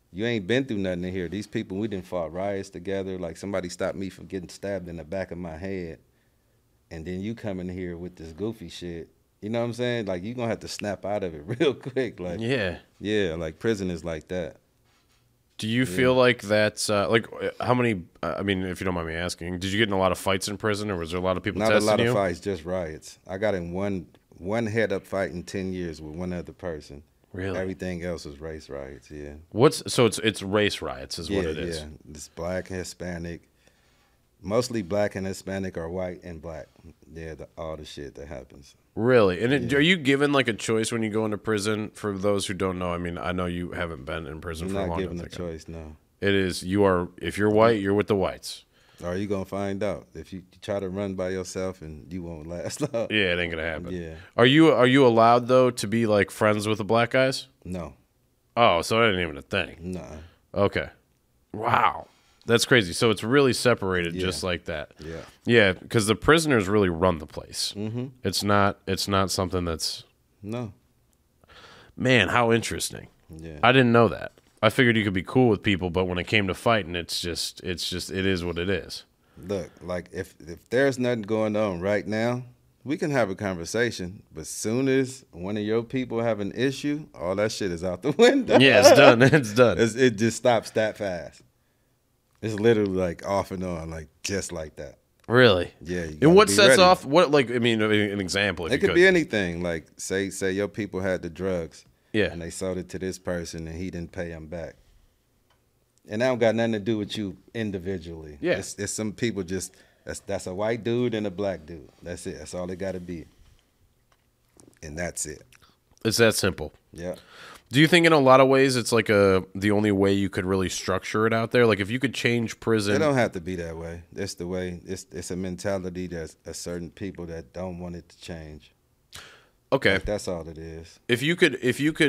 You ain't been through nothing in here. These people, we done fought riots together. Like, somebody stopped me from getting stabbed in the back of my head. And then you come in here with this goofy shit. You know what I'm saying? Like, you going to have to snap out of it real quick. Like, yeah, like, prison is like that. Do you feel like that's, like, how many, I mean, if you don't mind me asking, did you get in a lot of fights in prison, or was there a lot of people testing you? Not a lot of fights, just riots. I got in one head-up fight in 10 years with one other person. Really? Everything else is race riots, yeah. So it's race riots is what it is. Yeah, it's black and Hispanic. Mostly black and Hispanic or white and black. Yeah, all the shit that happens. Really? And are you given like a choice when you go into prison? For those who don't know, I mean, I know you haven't been in prison for a long time. You're not given a choice, no. It is, if you're white, you're with the whites. Or you going to find out. If you try to run by yourself, and you won't last long. Yeah, it ain't going to happen. Yeah. Are you allowed, though, to be like friends with the black guys? No. Oh, so that ain't even a thing. No. Okay. Wow. That's crazy. So it's really separated just like that. Yeah. Yeah, because the prisoners really run the place. Mm-hmm. It's not something that's... No. Man, how interesting. Yeah. I didn't know that. I figured you could be cool with people, but when it came to fighting, it is what it is. Look, like, if there's nothing going on right now, we can have a conversation, but soon as one of your people have an issue, all that shit is out the window. Yeah, it's done. It's done. It just stops that fast. It's literally like off and on, like just like that. Really? Yeah. And what sets off? What, like, I mean, an example. If it could be anything. Like, say your people had the drugs. Yeah. And they sold it to this person, and he didn't pay them back. And that don't got nothing to do with you individually. Yeah. It's some people just, that's a white dude and a black dude. That's it. That's all it got to be. And that's it. It's that simple. Yeah. Do you think in a lot of ways it's like the only way you could really structure it out there? Like, if you could change prison... It don't have to be that way. It's the way. It's a mentality that's a certain people that don't want it to change. Okay. Like, that's all it is. If you could,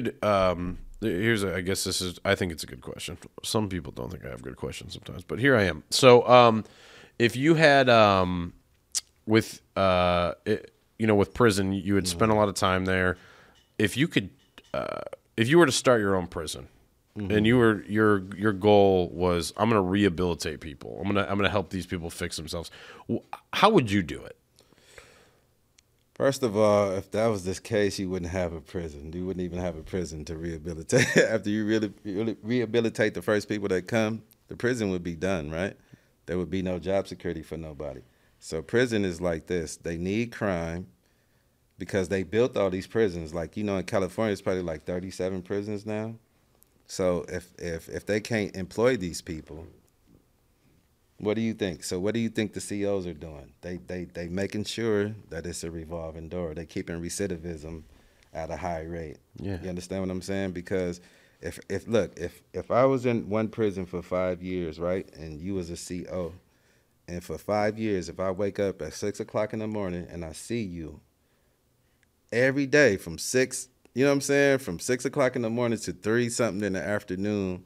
I guess I think it's a good question. Some people don't think I have good questions sometimes, but here I am. So, if you had, with prison, you had spent a lot of time there. If you could, if you were to start your own prison, and your goal was, I'm going to rehabilitate people. I'm going to help these people fix themselves. How would you do it? First of all, if that was this case, you wouldn't have a prison. You wouldn't even have a prison to rehabilitate. After you really rehabilitate the first people that come, the prison would be done, right? There would be no job security for nobody. So prison is like this. They need crime because they built all these prisons. Like, in California, it's probably like 37 prisons now. So if they can't employ these people, what do you think? So what do you think the CEOs are doing? They making sure that it's a revolving door. They keeping recidivism at a high rate. Yeah. You understand what I'm saying? Because if I was in one prison for 5 years, right, and you was a CO, and for 5 years, if I wake up at 6 o'clock in the morning and I see you every day from 6, you know what I'm saying, from 6 o'clock in the morning to 3 something in the afternoon,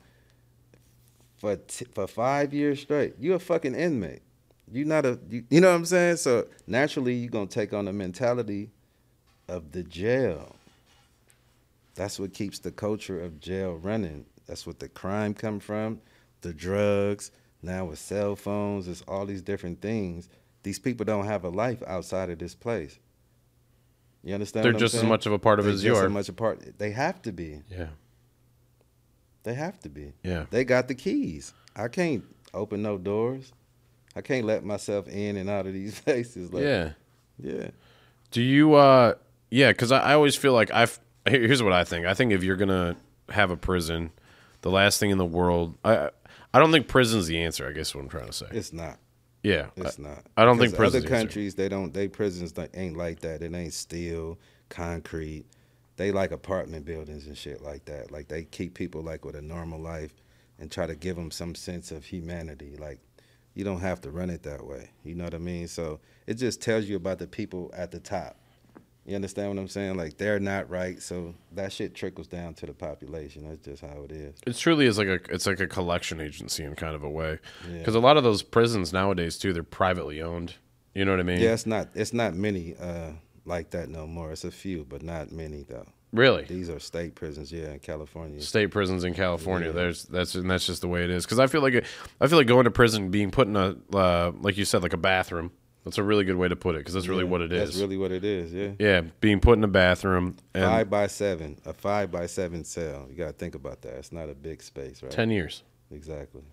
for 5 years straight, you a fucking inmate. You know what I'm saying? So naturally, you're going to take on the mentality of the jail. That's what keeps the culture of jail running. That's what the crime come from, the drugs. Now with cell phones, it's all these different things. These people don't have a life outside of this place. You understand? They're just as much of a part of it as you are. Just as much a part. They have to be. Yeah. They have to be. Yeah. They got the keys. I can't open no doors. I can't let myself in and out of these places. Like, yeah. Yeah. Do you, because I always feel like here's what I think. I think if you're going to have a prison, the last thing in the world, I don't think prison's the answer, I guess is what I'm trying to say. It's not. Yeah. It's not. I don't think prison's other countries, they prisons ain't like that. It ain't steel, concrete. They like apartment buildings and shit like that. Like, they keep people like with a normal life and try to give them some sense of humanity. Like, you don't have to run it that way. You know what I mean? So it just tells you about the people at the top. You understand what I'm saying? Like, they're not right, so that shit trickles down to the population. That's just how it is. It truly is it's like a collection agency in kind of a way. Because Yeah. a lot of those prisons nowadays too, they're privately owned. You know what I mean? Yeah, it's not many like that no more. It's a few, but not many though. Really? These are state prisons, in California. State prisons in California. Yeah. That's just the way it is. Because I feel like going to prison, being put in a like you said, like a bathroom. That's a really good way to put it, because that's really what it is. That's really what it is. Yeah. Yeah, being put in a bathroom. And 5x7, a 5x7 cell. You got to think about that. It's not a big space, right? 10 years. Exactly.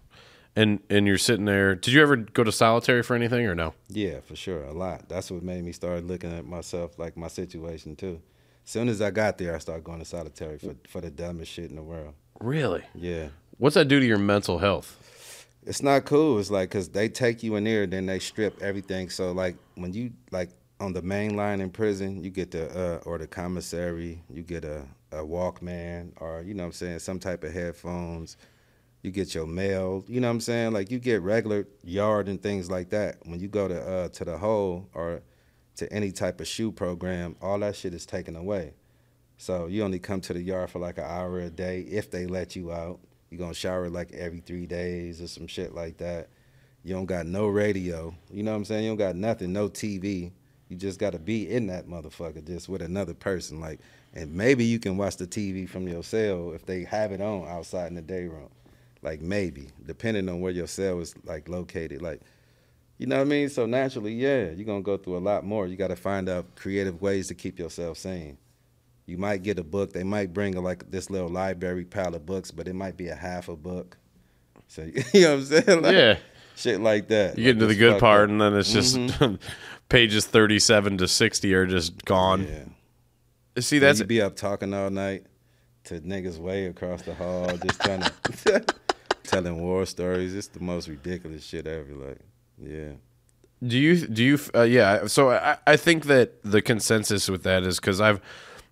And you're sitting there. Did you ever go to solitary for anything or no? Yeah, for sure, a lot. That's what made me start looking at myself, like my situation too. As soon as I got there, I started going to solitary for the dumbest shit in the world. Really? Yeah. What's that do to your mental health? It's not cool. It's like, because they take you in there, then they strip everything. So, like, when you, like, on the main line in prison, you get or the commissary, you get a Walkman, or, you know what I'm saying, some type of headphones. You get your mail, you know what I'm saying? Like, you get regular yard and things like that. When you go to the hole or to any type of shoe program, all that shit is taken away. So you only come to the yard for like an hour a day if they let you out. You're going to shower like every 3 days or some shit like that. You don't got no radio. You know what I'm saying? You don't got nothing, no TV. You just got to be in that motherfucker just with another person. Like, and maybe you can watch the TV from your cell if they have it on outside in the day room. Like, maybe, depending on where your cell is, like, located. Like, you know what I mean? So naturally, yeah, you're going to go through a lot more. You got to find out creative ways to keep yourself sane. You might get a book. They might bring like this little library pile of books, but it might be a half a book. So, you know what I'm saying? Like, yeah. Shit like that. You get into the good part, and then it's just pages 37 to 60 are just gone. Yeah. See, that's... You be up talking all night to niggas way across the hall, just trying to... telling war stories. It's the most ridiculous shit ever. Like, yeah. Do you yeah. So I think that the consensus with that is, because I've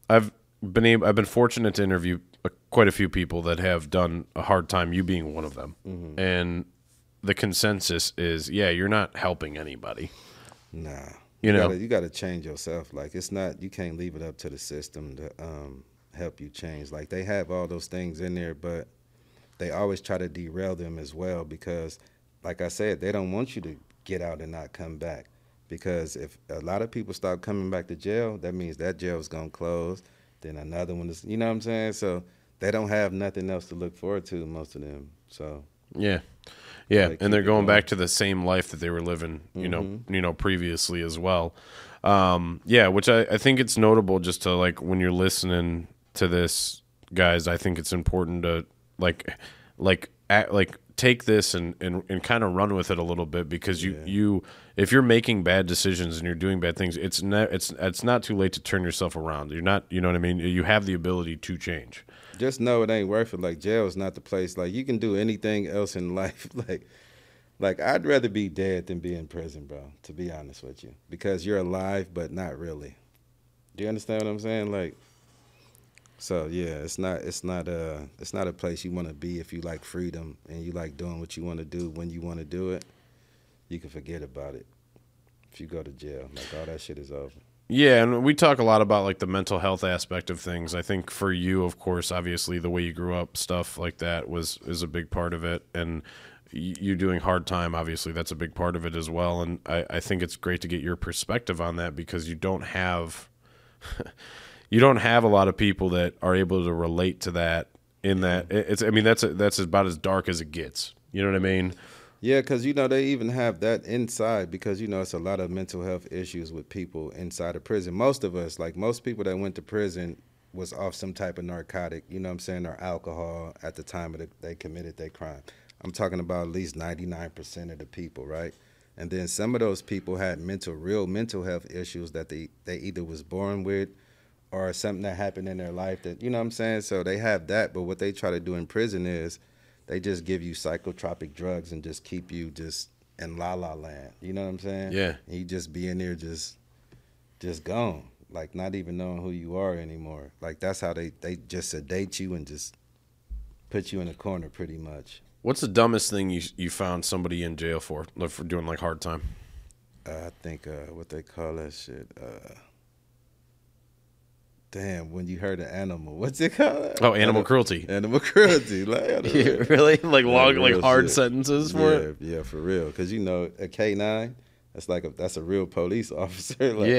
been fortunate to interview quite a few people that have done a hard time, you being one of them. Mm-hmm. And the consensus is, yeah, you're not helping anybody. Nah. You know, you got to change yourself. Like, it's not, you can't leave it up to the system to help you change. Like, they have all those things in there, but they always try to derail them as well, because, like I said, they don't want you to get out and not come back. Because if a lot of people start coming back to jail, that means that jail is going to close. Then another one is, you know what I'm saying? So they don't have nothing else to look forward to, most of them. So yeah, and they're going back to the same life that they were living, you know, previously as well. Which I think it's notable, just to, like, when you're listening to this, guys, I think it's important to like take this and kind of run with it a little bit, because you if you're making bad decisions and you're doing bad things, it's not too late to turn yourself around. You're not, you know what I mean? You have the ability to change. Just know it ain't worth it. Like, jail is not the place. Like, you can do anything else in life. Like I'd rather be dead than be in prison, bro, to be honest with you, because you're alive but not really. Do you understand what I'm saying? Like, so yeah, it's not a place you want to be if you like freedom and you like doing what you want to do when you want to do it. You can forget about it if you go to jail. Like, all that shit is over. Yeah, and we talk a lot about, like, the mental health aspect of things. I think for you, of course, obviously the way you grew up, stuff like that is a big part of it, and you doing hard time, obviously that's a big part of it as well. And I think it's great to get your perspective on that, because you don't have a lot of people that are able to relate to that. In that, that's about as dark as it gets. You know what I mean? Yeah, because, you know, they even have that inside, because, you know, it's a lot of mental health issues with people inside of prison. Most of us, like most people that went to prison, was off some type of narcotic, you know what I'm saying, or alcohol at the time they committed their crime. I'm talking about at least 99% of the people, right? And then some of those people had real mental health issues that they either was born with, or something that happened in their life that, you know what I'm saying? So they have that, but what they try to do in prison is they just give you psychotropic drugs and just keep you just in la-la land. You know what I'm saying? Yeah. And you just be in there just gone, like not even knowing who you are anymore. Like, that's how they just sedate you and just put you in a corner pretty much. What's the dumbest thing you found somebody in jail for doing, like, hard time? I think what they call that shit. Damn, when you hurt an animal, what's it called? Oh, animal cruelty. Animal cruelty. Like, really? Like long, like hard shit. sentences for it? Yeah, for real. Because, you know, a K9, that's a real police officer. Like, yeah.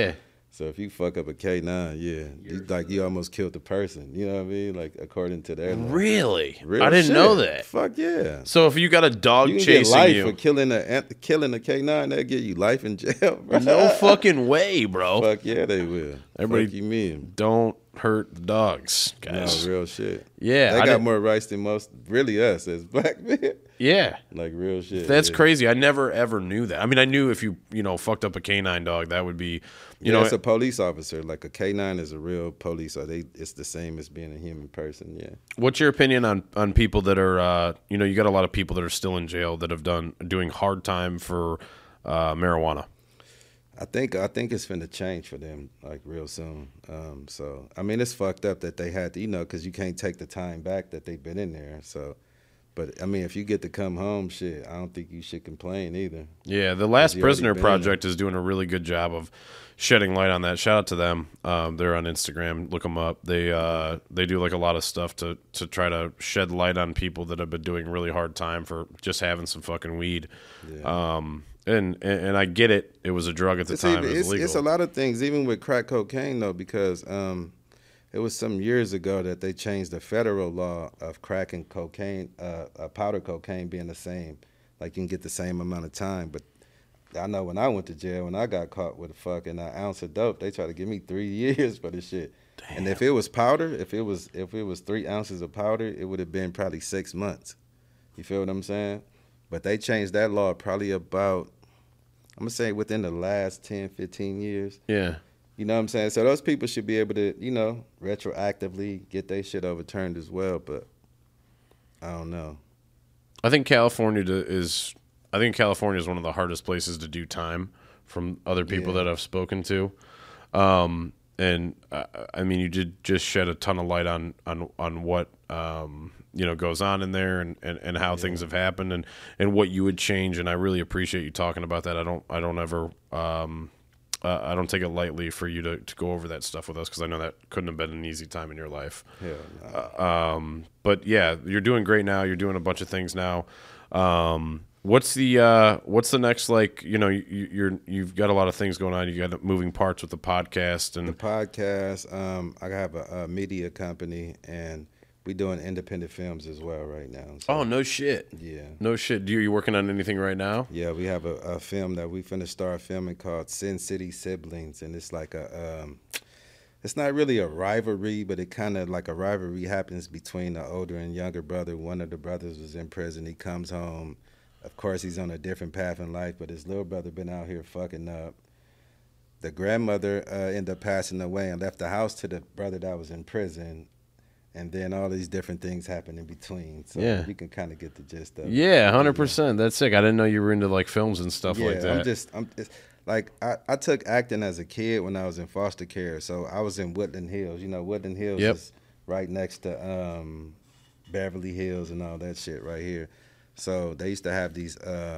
So if you fuck up a K9, yeah, you almost killed the person. You know what I mean? Like according to their law. Really? Real I didn't shit. know that. Fuck yeah. So if you got a dog You can chasing get life you, for killing a K9. They'll give you life in jail, bro. no fucking way, bro. Fuck yeah, they will. Everybody- Fuck you mean? Don't hurt the dogs, guys. No, real shit. Yeah, They I got didn't- more rights than most, really us as black men. Yeah. Like real shit. That's yeah. crazy. I never ever knew that. I mean, I knew if you fucked up a canine dog, that would be, you know, it's a police officer. Like a K9 is a real police. So it's the same as being a human person. Yeah. what's your opinion on people that are, you got a lot of people that are still in jail that have doing hard time for marijuana. I think it's finna change for them like real soon. So I mean, it's fucked up that they had to, because you can't take the time back that they've been in there. So, but I mean, if you get to come home, shit, I don't think you should complain either. Yeah, the Last you already Prisoner been Project is doing a really good job of shedding light on that. Shout out to them. They're on Instagram. Look them up. They do like a lot of stuff to try to shed light on people that have been doing really hard time for just having some fucking weed. Yeah. And I get it. It was a drug at the time. It was legal. It's a lot of things, even with crack cocaine though, because it was some years ago that they changed the federal law of crack and cocaine, powder cocaine being the same. Like you can get the same amount of time. But I know when I went to jail, when I got caught with a fucking ounce of dope, they tried to give me 3 years for this shit. Damn. And if it was powder, if it was 3 ounces of powder, it would have been probably 6 months. You feel what I'm saying? But they changed that law probably about, I'm going to say within the last 10, 15 years. Yeah. You know what I'm saying? So those people should be able to, retroactively get their shit overturned as well. But I don't know. I think California is one of the hardest places to do time from other people that I've spoken to. And I mean, you did just shed a ton of light on what, goes on in there and how things have happened and what you would change. And I really appreciate you talking about that. I don't ever, I don't take it lightly for you to go over that stuff with us, because I know that couldn't have been an easy time in your life. Yeah. But yeah, you're doing great now. You're doing a bunch of things now. What's the next, like, you've got a lot of things going on. You got moving parts with the podcast and the podcast. I have a media company, and we doing independent films as well right now. So, oh, no shit. Yeah. No shit. You working on anything right now? Yeah, we have a film that we finna start filming called Sin City Siblings, and it's like it's not really a rivalry, but it kind of like a rivalry happens between the older and younger brother. One of the brothers was in prison. He comes home. Of course, he's on a different path in life, but his little brother been out here fucking up. The grandmother ended up passing away and left the house to the brother that was in prison. And then all these different things happen in between. So you can kind of get the gist of it. Yeah, 100%. That's sick. I didn't know you were into like films and stuff like that. I'm like, I took acting as a kid when I was in foster care. So I was in Woodland Hills. Woodland Hills is right next to Beverly Hills and all that shit right here. So they used to have these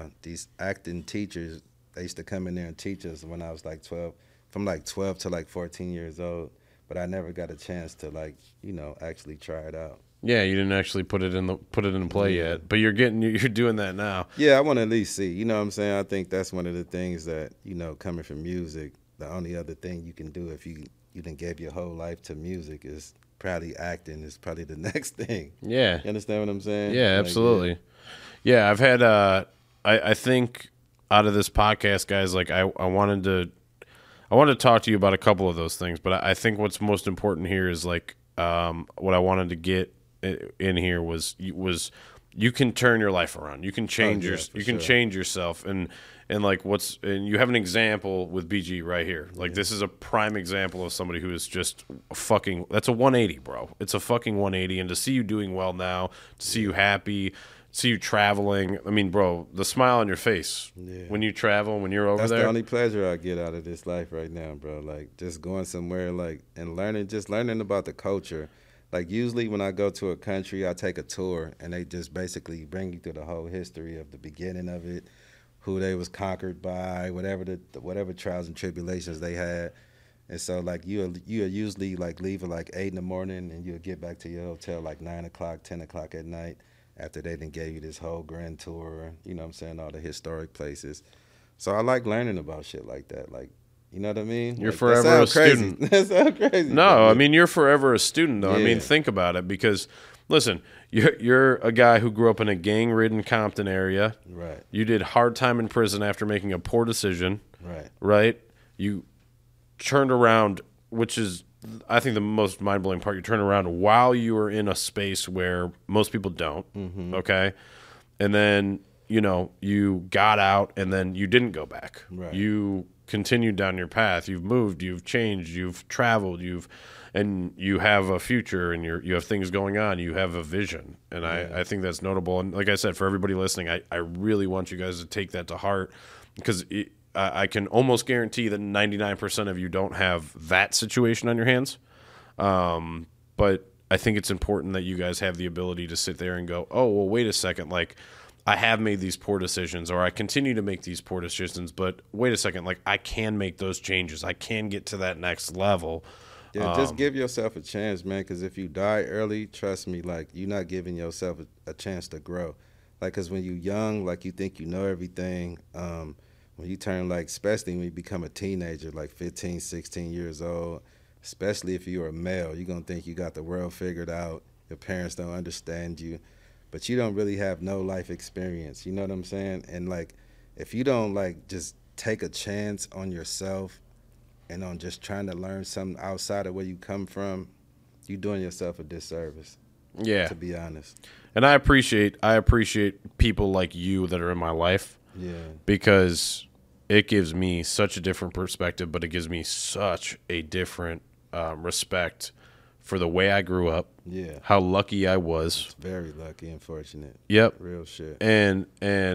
acting teachers. They used to come in there and teach us when I was like 12, from like 12 to like 14 years old. But I never got a chance to actually try it out. Yeah, you didn't actually put it in play yet, but you're doing that now. Yeah, I want to at least see. You know what I'm saying? I think that's one of the things that, coming from music, the only other thing you can do if you done gave your whole life to music is probably acting is probably the next thing. Yeah. You understand what I'm saying? Yeah, absolutely. Yeah, I've had I think out of this podcast, guys, like I wanted to talk to you about a couple of those things, but I think what's most important here is like what I wanted to get in here was you can turn your life around. You can change change yourself and like and you have an example with BG right here. Like this is a prime example of somebody who is just that's a 180, bro. It's a fucking 180, and to see you doing well now, to see you happy, see you traveling. I mean, bro, the smile on your face when you travel, when you're over there. That's the only pleasure I get out of this life right now, bro. Like just going somewhere and learning about the culture. Like usually when I go to a country, I take a tour and they just basically bring you through the whole history of the beginning of it, who they was conquered by, whatever trials and tribulations they had. And so like you'll usually like leave at like 8 in the morning and you'll get back to your hotel like 9 o'clock, 10 o'clock at night after they done gave you this whole grand tour, you know what I'm saying, all the historic places. So I like learning about shit like that. Like You know what I mean? You're Like, forever a student. That sounds crazy. No, I mean, you're forever a student, though. I mean, Yeah. think about it, because, listen, you're a guy who grew up in a gang-ridden Compton area. Right. You did hard time in prison after making a poor decision, Right. right? You turned around, which is, I think, the most mind-blowing part. You turned around while you were in a space where most people don't, okay? And then, you got out, and then you didn't go back. Right. You continued down your path. You've moved, you've changed, you've traveled, and you have a future, and you have things going on. You have a vision, and I think that's notable. And like I said, for everybody listening, I really want you guys to take that to heart, because I can almost guarantee that 99% of you don't have that situation on your hands. But I think it's important that you guys have the ability to sit there and go, oh, well, wait a second, like, I have made these poor decisions, or I continue to make these poor decisions, but wait a second, like, I can make those changes. I can get to that next level. Yeah, just give yourself a chance, man, because if you die early, trust me, like, you're not giving yourself a chance to grow. Like, because when you're young, like, you think you know everything. When you turn, like, especially when you become a teenager, like 15, 16 years old, especially if you're a male, you're going to think you got the world figured out. Your parents don't understand you. But you don't really have no life experience. You know what I'm saying? And, like, if you don't, like, just take a chance on yourself and on just trying to learn something outside of where you come from, you're doing yourself a disservice. Yeah. To be honest. And I appreciate people like you that are in my life. Yeah. Because it gives me such a different perspective, but it gives me such a different respect for the way I grew up. Yeah. How lucky I was. Very lucky and fortunate. Yep. Real shit. And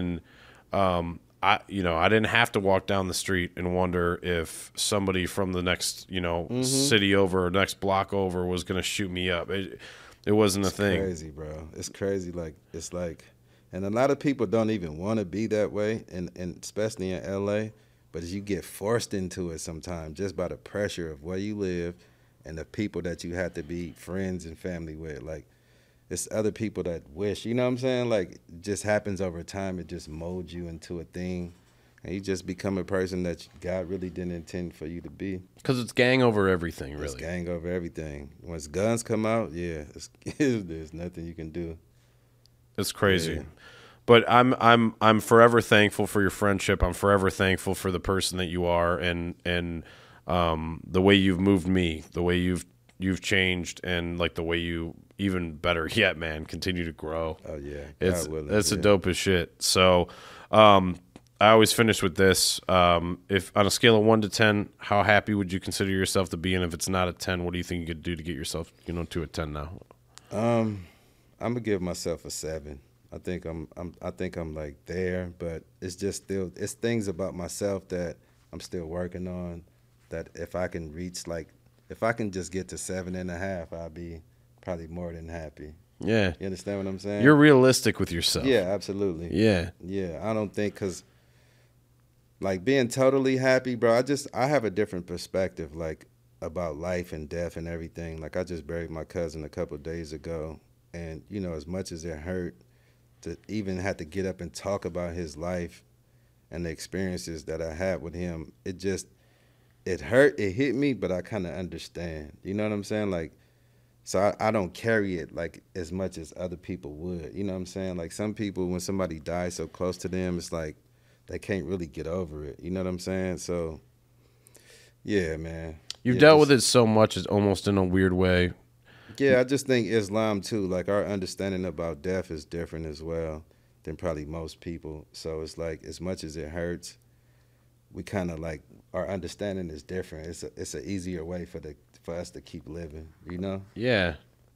I didn't have to walk down the street and wonder if somebody from the next, city over or next block over was going to shoot me up. It wasn't a thing. It's crazy, bro. It's crazy. Like, it's like, and a lot of people don't even want to be that way, and especially in LA, but you get forced into it sometimes just by the pressure of where you live and the people that you have to be friends and family with. Like, it's other people that wish, you know what I'm saying? Like, it just happens over time. It just molds you into a thing, and you just become a person that God really didn't intend for you to be. Because it's gang over everything, really. It's gang over everything. Once guns come out, yeah, there's nothing you can do. It's crazy. Yeah. But I'm forever thankful for your friendship. I'm forever thankful for the person that you are, and the way you've moved me, the way you've changed, and like the way you, even better yet, man, continue to grow. Oh yeah, it's the dopest shit. So I always finish with this: if on a scale of 1 to 10, how happy would you consider yourself to be? And if it's not a 10, what do you think you could do to get yourself, to a 10 now? I'm gonna give myself a 7. I think I'm like there, but it's just still, it's things about myself that I'm still working on. That if I can reach, like, if I can just get to 7.5, I'll be probably more than happy. Yeah. You understand what I'm saying? You're realistic with yourself. Yeah, absolutely. Yeah. Yeah, I don't think, because, like, being totally happy, bro, I have a different perspective, like, about life and death and everything. Like, I just buried my cousin a couple of days ago, and, as much as it hurt to even have to get up and talk about his life and the experiences that I had with him, it hurt, it hit me, but I kind of understand. You know what I'm saying? Like, so I don't carry it, like, as much as other people would. You know what I'm saying? Like, some people, when somebody dies so close to them, it's like they can't really get over it. You know what I'm saying? So, yeah, man. You've dealt with it so much, it's almost in a weird way. Yeah, I just think Islam, too, like, our understanding about death is different as well than probably most people. So it's like, as much as it hurts, we kind of, like, our understanding is different. It's an easier way for us to keep living, Yeah.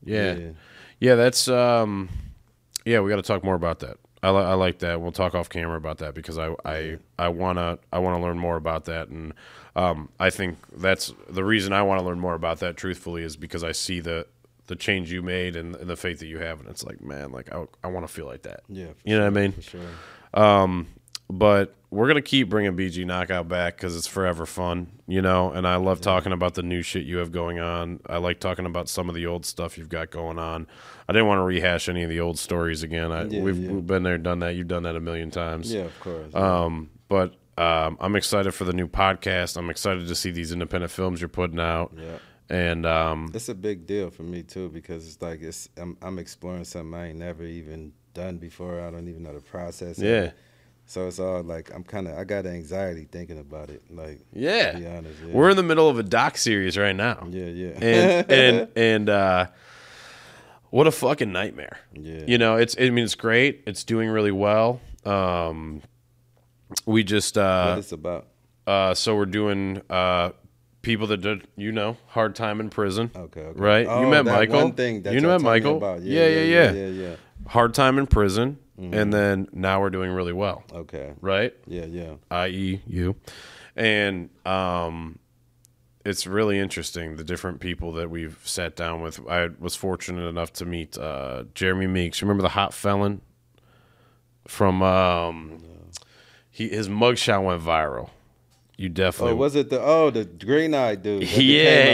That's we got to talk more about that. I like that. We'll talk off camera about that, because I wanna learn more about that, and I think that's the reason I want to learn more about that. Truthfully, is because I see the change you made and the faith that you have, and it's like, man, like I want to feel like that. Yeah, you know what I mean? For sure. But we're going to keep bringing BG Knockout back, because it's forever fun, and I love talking about the new shit you have going on. I like talking about some of the old stuff you've got going on. I didn't want to rehash any of the old stories again. We've been there, done that. You've done that a million times. Yeah, of course. But I'm excited for the new podcast. I'm excited to see these independent films you're putting out. Yeah. And it's a big deal for me too, because it's like I'm exploring something I ain't never even done before. I don't even know the process. Yeah. So it's all like I got anxiety thinking about it. Like, yeah, to be honest, yeah. We're in the middle of a doc series right now. Yeah. And what a fucking nightmare. Yeah. You know, it's great. It's doing really well. We just what it's about. So we're doing people that did, hard time in prison. Okay. Right? Oh, you met that Michael. One thing that you y'all met told me Michael. about. Yeah. Hard time in prison, and then now we're doing really well. Okay. Right? Yeah. I.e. you. And it's really interesting, the different people that we've sat down with. I was fortunate enough to meet Jeremy Meeks. You remember the hot felon from his mugshot went viral. You definitely. Oh, was it the green-eyed dude? Yeah.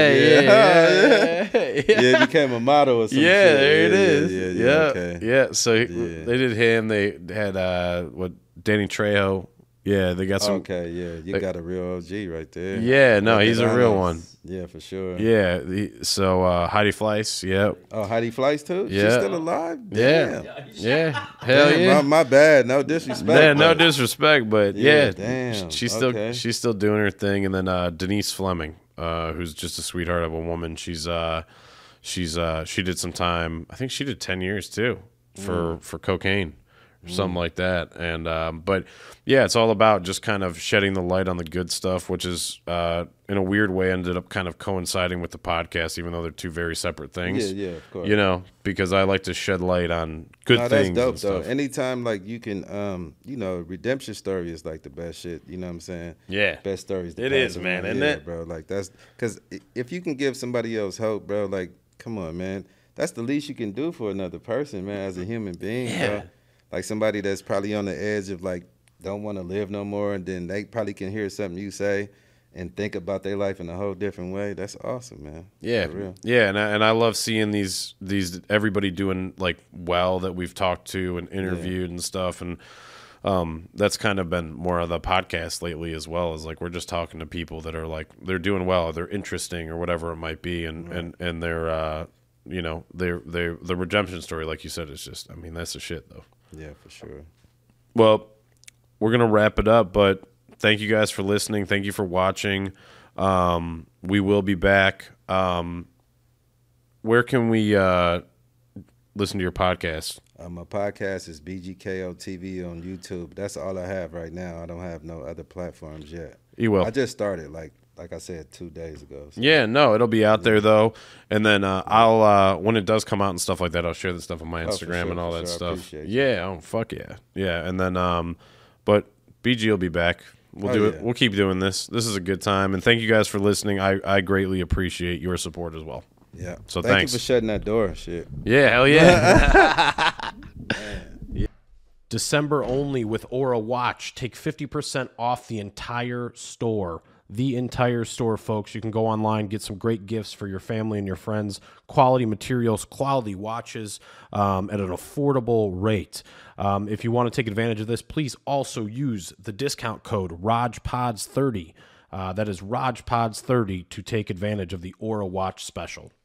Yeah, he became a model or something. Yeah, there it is. Yeah. Okay. Yeah, so they did him. They had Danny Trejo. Yeah, they got some. Okay, yeah, you got a real OG right there. Yeah, no, he's a real one. Yeah, for sure. Yeah, so Heidi Fleiss, yeah. Oh, Heidi Fleiss too? Yeah. She's still alive? Yeah. Damn. Yeah. Hell Damn, yeah. My bad. No disrespect. Yeah, no disrespect, but yeah, damn. she's Okay. still doing her thing. And then Denise Fleming, who's just a sweetheart of a woman. She did some time. I think she did 10 years too for cocaine. Something like that. And but yeah, it's all about just kind of shedding the light on the good stuff, which is in a weird way ended up kind of coinciding with the podcast, even though they're two very separate things. Yeah, of course. Because I like to shed light on good No, things. that's dope and stuff. though. Anytime like you can redemption story is like the best shit, you know what I'm saying? Yeah. Best stories to It pass is, man, around. isn't Yeah, it? bro. Like that's cuz if you can give somebody else hope, bro, like come on, man. That's the least you can do for another person, man, as a human being, Yeah. bro. Like somebody that's probably on the edge of like don't want to live no more, and then they probably can hear something you say and think about their life in a whole different way. That's awesome, man. Yeah, For real. yeah, and I love seeing these everybody doing like well that we've talked to and interviewed and stuff, and that's kind of been more of the podcast lately as well. Is like we're just talking to people that are like they're doing well, or they're interesting, or whatever it might be, and they're the redemption story, like you said, is just that's the shit though. Yeah, for sure. Well, we're going to wrap it up, but thank you guys for listening. Thank you for watching. We will be back. Where can we listen to your podcast? My podcast is BGKO TV on YouTube. That's all I have right now. I don't have no other platforms yet. You will. I just started, like I said, 2 days ago. So. Yeah, no, it'll be out there though, and then I'll when it does come out and stuff like that, I'll share the stuff on my Instagram sure, and all for that sure. I stuff. appreciate you. Yeah, oh fuck yeah, and then but BG will be back. We'll do it. Yeah. We'll keep doing this. This is a good time, and thank you guys for listening. I greatly appreciate your support as well. Yeah. So Thank thanks. you for shutting that door. Shit. Yeah, hell yeah. December only with Aura Watch. Take 50% off the entire store. The entire store, folks. You can go online, get some great gifts for your family and your friends. Quality materials, quality watches at an affordable rate. If you want to take advantage of this, please also use the discount code ROJPODS30. That is ROJPODS30 to take advantage of the Aura Watch special.